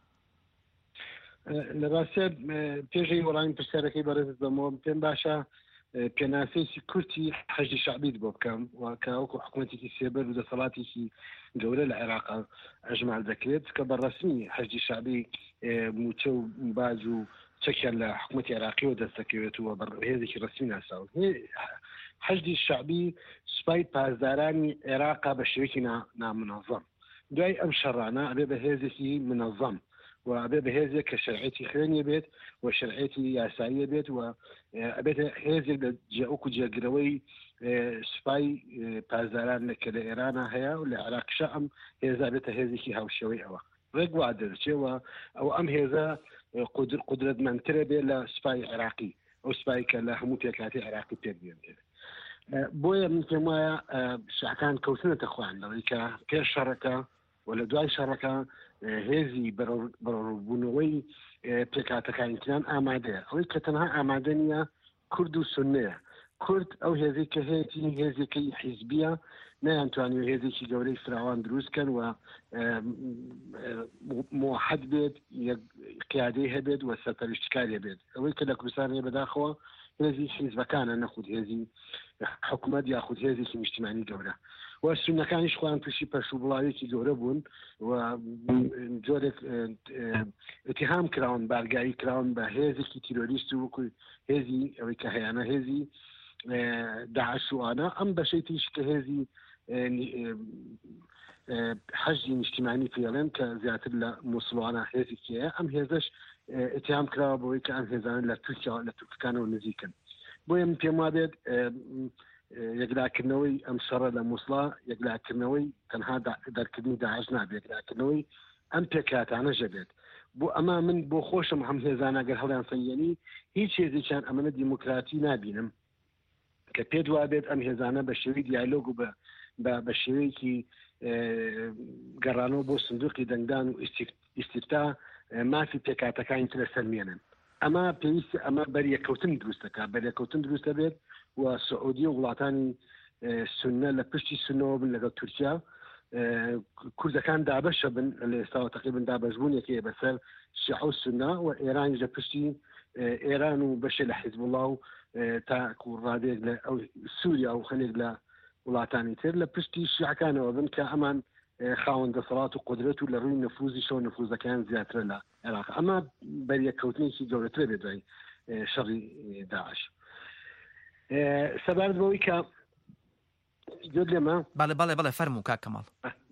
لە ڕاستە پێشەی وەڵامی پرسیارەکەی بەڕێز بەمەوە پێم باشە پێناسەیەکی کورتی حەجی شعبیت بۆ بکەم و کاوەکو حکوومەتێکی سێبەر و دەسەڵاتێکی گەورە لە عێراقا ئەژمال دەکرێت کە بەڕەسمی حەجی شعبی موچە و باج و چەکیان لە حکوومەتی عێراقیەوە دەستەکەوێتەوە بەڕێزێکی ڕسمی ناساوت. حەجی شعبی سوپای پاسدارانی عێراقا بە شێوەیەکی نامنەظەم دوای ئەم شەڕانە ئەبێ بە هێزێکی منەظەم و ئەبێ بەهێزێک کە شەرعەتی خوێنیە بێت و شەرعەتی یاساییە بێت و ئەبێت هێزێک لە جێوەکو جێگرەوەی سوپای پاسداران کە لە ئێرانە هەیە و لە عێراقشە ئەم هێزا بێتە هێزێکی هاوشێوەی ئەوە ڕێک وا دەرچێەوە ئەو ئەم هێزە قودرەتمەندترە بێت لە سوپای عێراقی ئەو سوپای کە لە هەموو پێکاتی عێراقی پێ بێت. بۆیە من پێم وایە شعکان کەوتنەتە خوان لەوەی کە پێش شەڕەکە و لە دوای شەڕەکە هێزی بەڕۆبوونەوەی پێکاتەکانیان ئامادەیە ئەوەی کە تەنها ئامادە نیە کورد و سونەیە. کورد ئەو هێزی کە هێزێکی حیزبیە نەیانتوانێت هێزێکی گەورەی فراوان دروستکەن و موحد بێت قیادەی هەبێت و سەرپەرشتکاری بێت. ئەوەی کە لە کوردستان هەیە بەداخەوە هێزی حیزبەکانە نەخود هێزی حکوومەت یاخود هێزێکی نیشتیمانی گەورە و سونەکانیش خۆیان تووشی پەرش و بڵاوێکی گەورە بوون و جۆرێک اتهام کراون بارگایی کراون بە هێزێکی تیرۆریست و وەکو هێزی ئەوەی کە هەیەە هێزی داعش وانە ئەم بەشەی تریش کە هێزی حەجی نیشتیمانی پێڵێن کە زیاتر لە موسڵوانە هێزێکیە ئەم هێزش اتهام کراوە بەوەی کە ئەم هێزانە لە تورکیا لە تورکەکانەوە نزیکن. بۆیە من پێم وابێت یەکلاکردنەوەی ئەم شەڕە لە مووسڵا یەکلاکردنەوەی تەنها دەرکردنی داعش نابێت یەکلاکردنەوەی ئەم پێکاتانەژە بێت. بۆ ئەمە من بۆ خۆشم هەم هێزانە گەر هەڵیان فەنیێنی هیچ هێزێکیان ئەمەنە دیموکراتی نبینم کە پێ دوابێت ئەم هێزانە بە شێوەی دیالۆگ و بە شێوەیەکی گەڕانەوە بۆ سندوقی دەنگدان و ئیستیفتا مافی پێکاتەکانی ترە سەرمێنن. ئەمە پێویستی ئەمە بەریەکەوتن دروستەکە بەریەکەوتن دروستە بێت و سعودی و وڵاتانی سونە لە پشتی سونەوە بن لەگەڵ تورکیا کوردەکان دابەشە بن لە ئێستاوە تقریبن دابەشبوونێکی بەسەر شیعە و سونە و ئێرانی لە پشتی ئێران و بەشێ لە حیزب الله و تاکو ڕادێک لە ئەو سووریا و خەنێک لە وڵاتانی تر لە پشتی شیعەکانەوە بن کە ئەمان خاوەن دەسەڵات و قدرەت و لە ڕووی نفوزی شەو نفوزەکان زیاترە لە عێراق. ئەمە بەریەکەوتنێکی گەورەترە بێت دوای شەڕی داعش. سەبارەت بەوەی کە جۆ لێمە بەڵێ فەرموو کاک کەماڵ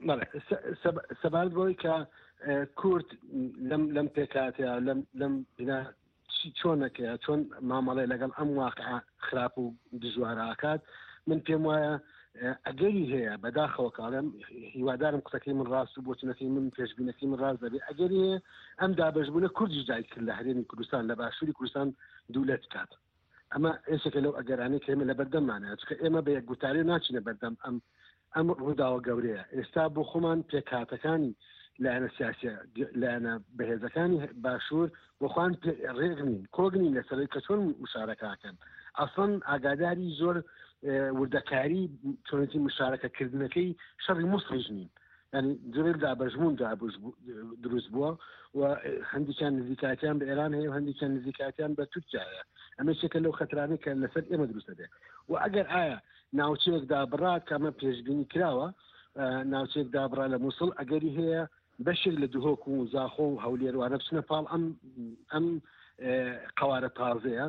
سەبارەت بەوەی کە کورد لەم پێکاتەیە لەم بنا چۆنەکەیە چۆن مامەڵێ لەگەڵ ئەم واقعە خراپ و دژوارەکات من پێم وایە ئەگەری هەیە بەداخەوە کاڵم هیوادارم قسەکەی من ڕاست و بۆچنەکەی من پێشبینەکەی من ڕاست دەبێت ئەگەری هەیە ئەم دابەشبوونە کوردیش دای کرد لە هەرێمی کوردستان لە باشووری کوردستان دوولەت کات. ئەمە ئێسێکە لەو ئەگەرانەی کە ئێمە لە بەردەمانە چکە ئێمە بە یەکگوتاری ناچینە بەردەم ئەم ڕووداوە گەورەیە. ئێستا بۆ خۆمان پێکاتەکانی لایەنە سیاسیە لایەنە بەهێزەکانی باشوور بۆخواان ڕێگنین کۆگنین لەسەرەی کە چۆن مشارەکەکەن ئەسڵەن ئاگاداری زۆر وردەکاری چۆنەتی مشارەکەکردنەکەی شەڕی مووسڵیش نین ینی جوێر دابەژبوون دروست بووە و هەندێکیان نزیکاتیان بە ئێران هەیە و هەندێکیان نزیکاتیان بە تورکیایە. ئەمە شێکە لەو خەترانەی کە لەسەر ئێمە دروستە بێت و ئەگەر ئایا ناوچەیەکدا بڕات کە ئەمە پێشبینی کراوە ناوچەیەکدا بڕا لە مووسڵ ئەگەری هەیە بەشێک لە دوهۆک و زاخۆ و هەولێروانە بچنە پاڵ ئەم قوارە تازەیە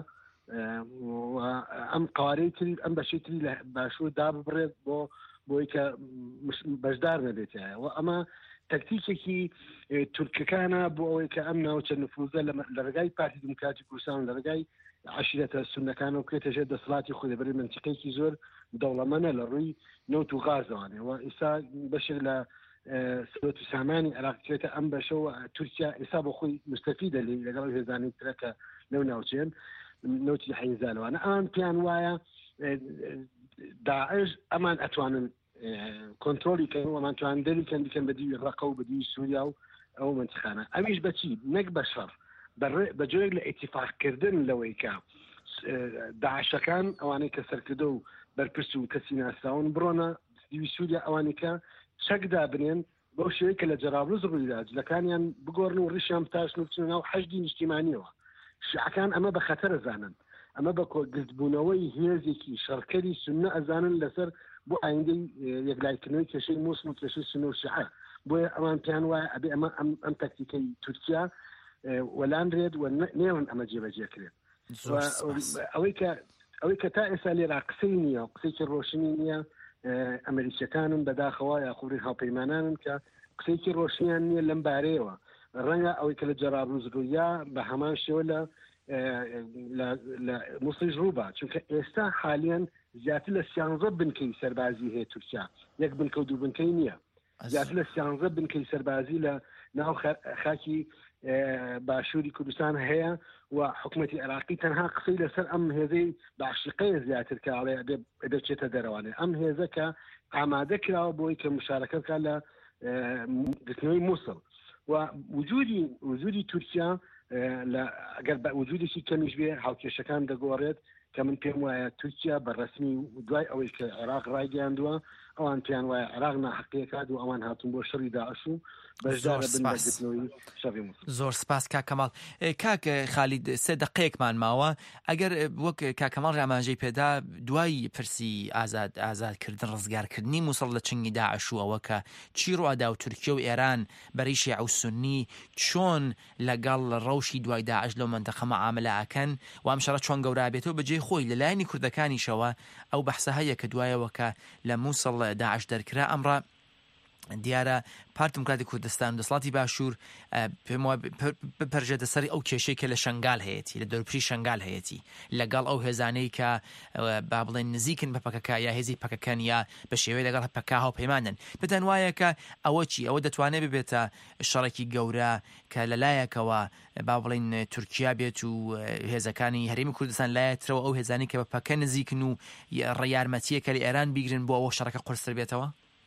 ئەم قوارەی تری ئەم بەشی تری لە باشوور دابڕێت بۆی کە بەشدار نەبێتایە و ئەمە تەکتیکێکی تورکەکانە بۆ ئەوەی کە ئەم ناوچە نفوزە لە ڕێگای پارتی دموکراتی کوردستان لە ڕێگای عشیرەتە سونەکانە و بکرێتەژێت دەسەڵاتی خۆی لەبەری منتیقەیەکی زۆر دەوڵەمەنە لە ڕووی نەوت و غازەوانێ و ئێستا بەشێک لە سەوەت و سامانی عێراقیێتە ئەم بەشەوە تورکیا ئێستا بۆ خۆی مستەفیدە لەگەڵ هێزانی ترەکە لەو ناوچێن نوتی حیزانوانە ئەمان پیان وایە داعش ئەمان ئەتوانن کۆنتترۆلی کەن و ئەمان توان دەریکەن دیکەن بە دیوی ڕقە و بە دیوی سووریا و ئەو منتخانە ئەویش بەچی نەک بە شەڕ بەجۆرێک لە ئیتیفاقکردن لەوەی کە داعشەکان ئەوانەی کە سەرکردە و بەرپرس و کەسی ناساون بڕۆنە دیوی سووریا ئەوانی کە چەکدا بنێن بەو شێوەیە کە لە جەرابلوز ڕوویدا جلەکانیان بگۆڕن و ڕیشیان بتاشن و بچنە ناو حەشدی نیشتیمانیەوە شیعەکان ئەمە بە خەتەر ئەزانن ئەمە بە گرتبوونەوەی هێزێکی شەڕکەری سونە ئەزانن لەسەر بۆ ئایندەی یەکلایکردنەوەی کێشەی موسڵ و کێشەی سونە و شیعە بۆیە ئەمان پێیان وایە ئەبێ ئەمە ئەم تاکتیکەی تورکیا وەلانرێت و نێوان ئەمە جێبەجێکرێت ئەوەی کە تا ئێستا لێرا قسەی نییە قسەیکی ڕۆشنی نییە ئەمریکیەکانن بەداخەوە یاخوری هاوپەیمانانن کە قسەیکی ڕۆشنیان نییە لەم بارەیەوە ڕەنگە ئەوەی کە لە جەرابلوز ڕوویا بە هەمان شێوە لە موسڵیش ڕووبا چونکە ئێستا حالیان زیاتر لە 11 بنکەی سەربازی هەیە تورکیا یەک بنکە و دوو بنکەی نییە زیاتر لە 11 بنکەی سەربازی لە ناو خاکی باشووری کوردستان هەیە و حکوومەتی عێراقی تەنها قسەی لەسەر ئەم هێزەی باشقەیە زیاتر کاڵێ دەچێتە دەرەوانێ ئەم هێزە کە ئامادە کراوە بۆی کە مشارەکە بکات لە گرتنەوەی مووسڵ و وجودی تورکیا ئەگەر بە وجودێکی کەمیش بێ هاوکێشەکان دەگۆڕێت کە من پێم وایە تورکیا بەڕسمی دوای ئەوەی کە عێراق ڕایگەیاندووە ئەوان پێیان وایە عێراق ناحەقیەکات و ئەوان هاتون بۆ شەڕی داعش و زۆر سپاس کاک کەماڵ. کاک خالید 3 دقەیەکمان ماوە ئەگەر وەک کاک کەماڵ ئاماژەی پێدا دوای پرسی ئازادکردن ڕزگارکردنی مووسڵ لە چنگی داعش و ئەوە کە چی ڕوادا و تورکیا و ئێران بەری شیعە و سونی چۆن لەگەڵ ڕەوشی دوای داعش لەو منتەقە مەعاملە ئەکەن و ئەم شەڕە چۆن گەورابێتەوە بەجێ خۆی لەلایەنی کوردەکانیشەوە ئەو بەحسە هەیە کە دوایەوە کە لە مووسڵ داعش دەرکرا ئەمڕە دیارە پارتی دموکراتی کوردستان دەسەڵاتی باشوور پێم وایە بپەرژێتە سەری ئەو کێشەی کە لە شنگال هەیەی لە دەورپری شنگال هەیەی لەگەڵ ئەو هێزانەی کە با بڵێن نزیکن بە پەکەکە یا هێزی پەکەکەن یا بە شێوەیە لەگەڵ پەکا هاوپەیمانن پێتان وایە کە ئەوە چی ئەوە دەتوانێت ببێتە شەڕێکی گەورە کە لەلایەکەوە با بڵێن تورکیا بێت و هێزەکانی هەرێمی کوردستان لایەترەوە ئەو هێزانی کە بە پەکە نزیکن و ڕێیارمەتیەکە لە ئێران بیگرن بۆ ئەوە شەڕەکە قورستر بێتەوە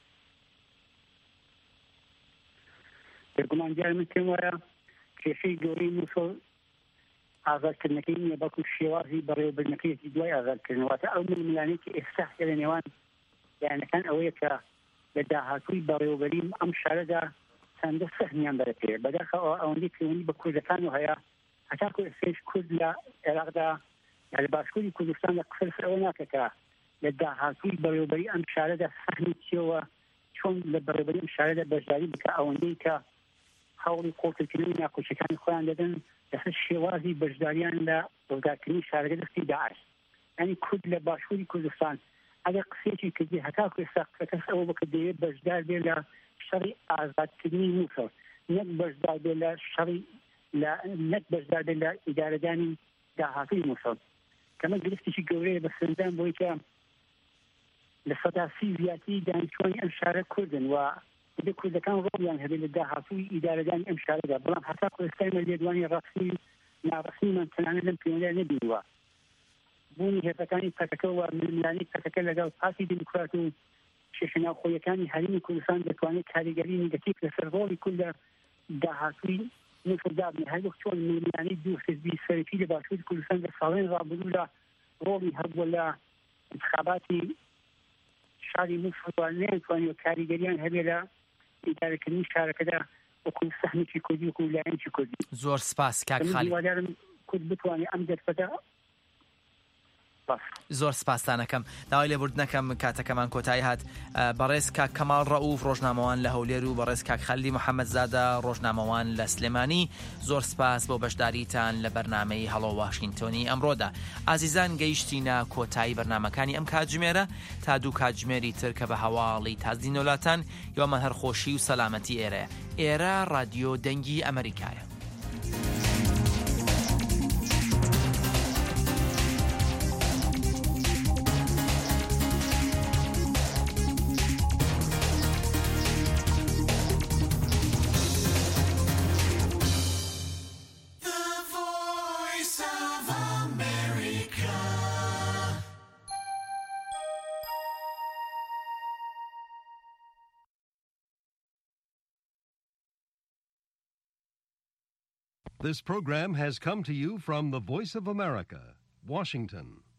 گومان دیار من پێم وایە کێشەی گەورەی مووسڵ ئازادکردنەکەی نییە بەڵکو شێوازی بەڕێوەبردنەکەیەکی دوای ئازادکردنەوەتە ئەو ململانەیەکی ئێستا لە نێوان یانەکان ئەوەیە کە لە داهاتووی بەڕێوەبەری ئەم شارەدا چەندە سەهمیان بەرەپێ بەداخەوە ئەوەندەی پەیوەندی بە کوردەکان و هەیە هەتاکو ئێستاش کورد لە عێراقدا یا لە باشووری کوردستان لە قسە ئەوە ناکە کە لە داهاتووی بەڕێوەبەری ئەم شارەدا سەهمی چیەوە چۆن لە بەڕێوەبەری ئەم شارەدا بەشداری بکە ئەوەندەی کە هەوڵی قوڵکردنی ناخۆشیەکانی خۆیان دەدەن لەسەر شێوازی بەشداریان لە ڕزگارکردنی شارەکە دەستی داعش یعنی کورد لە باشووری کوردستان ئەگەر قسێکی کردی هەتاکو ئێستا قسەکەس ئەوە بکە دەیەوێت بەشدار بێ لە شەڕی ئازادکردنی مووسڵ نەک بەشدار بێ لە شەڕی نەک بەشدار بێ لە ئیدارەدانی داهاتووی مووسڵ کەمە گرفتێکی گەورەیە بە سەردان بۆی کە لە سەداسی زیاتی دانیشتوانی ئەم شارە کوردن و دە کوردەکان ڕۆڵیان هەبێت لە داهاتووی ئیدارەدانی ئەم شارەدا بەڵام هەتاکو ئێستای لێدوانی ڕاستنی ناڕستنیمان تەنانەت لەم پەیوەندیدا نەبینیوە بوونی هێزەکانی پەکەکە و ململانی پەکەکە لەگەڵ پارتی دموکرات و شێشە ناوخۆیەکانی هەرێمی کوردستان دەتوانێت کاریگەری نیگەتیڤ لەسەر ڕۆڵی کورد لە داهاتووی مووسڵ دابنێ هەروەک چۆن ململانی دوو حزبی سەرەکی لە باشووری کوردستان لە ساڵەی ڕابردوو لە ڕۆڵی هەبووە لە انتخاباتی شاری مووسڵ نەیانتوانیوە کاریگەریان هەبێ لە ئیدارەکردنی شارەکەدا وەکو سەهمێکی کوردی وەکو لایەنی کوردی. زۆر سپاس کاک خالید. هیوادارم کورد بتوانێت ئەم دەرفەتە زۆر سپاسانەکەم داوای لێبوردنەکەم کاتەکەمان کۆتایی هات بەڕێز کاک کەماڵ ڕەئوف ڕۆژنامەوان لە هەولێر و بەڕێز کاک خەلیل محەممەد زادە ڕۆژنامەوان لە سلێمانی زۆر سپاس بۆ بەشداریتان لە بەرنامەی هەڵۆ واشنگتۆنی ئەمڕۆدا. ئازیزان گەیشتینە کۆتایی بەرنامەکانی ئەم کاتژمێرە تا دوو کاتژمێری تر کە بە هەواڵی تازدین وڵاتان یۆمە هەرخۆشی و سەلامەتی ئێرە رادیۆ دەنگی ئەمریکایە. This program has come to you from the Voice of America, Washington.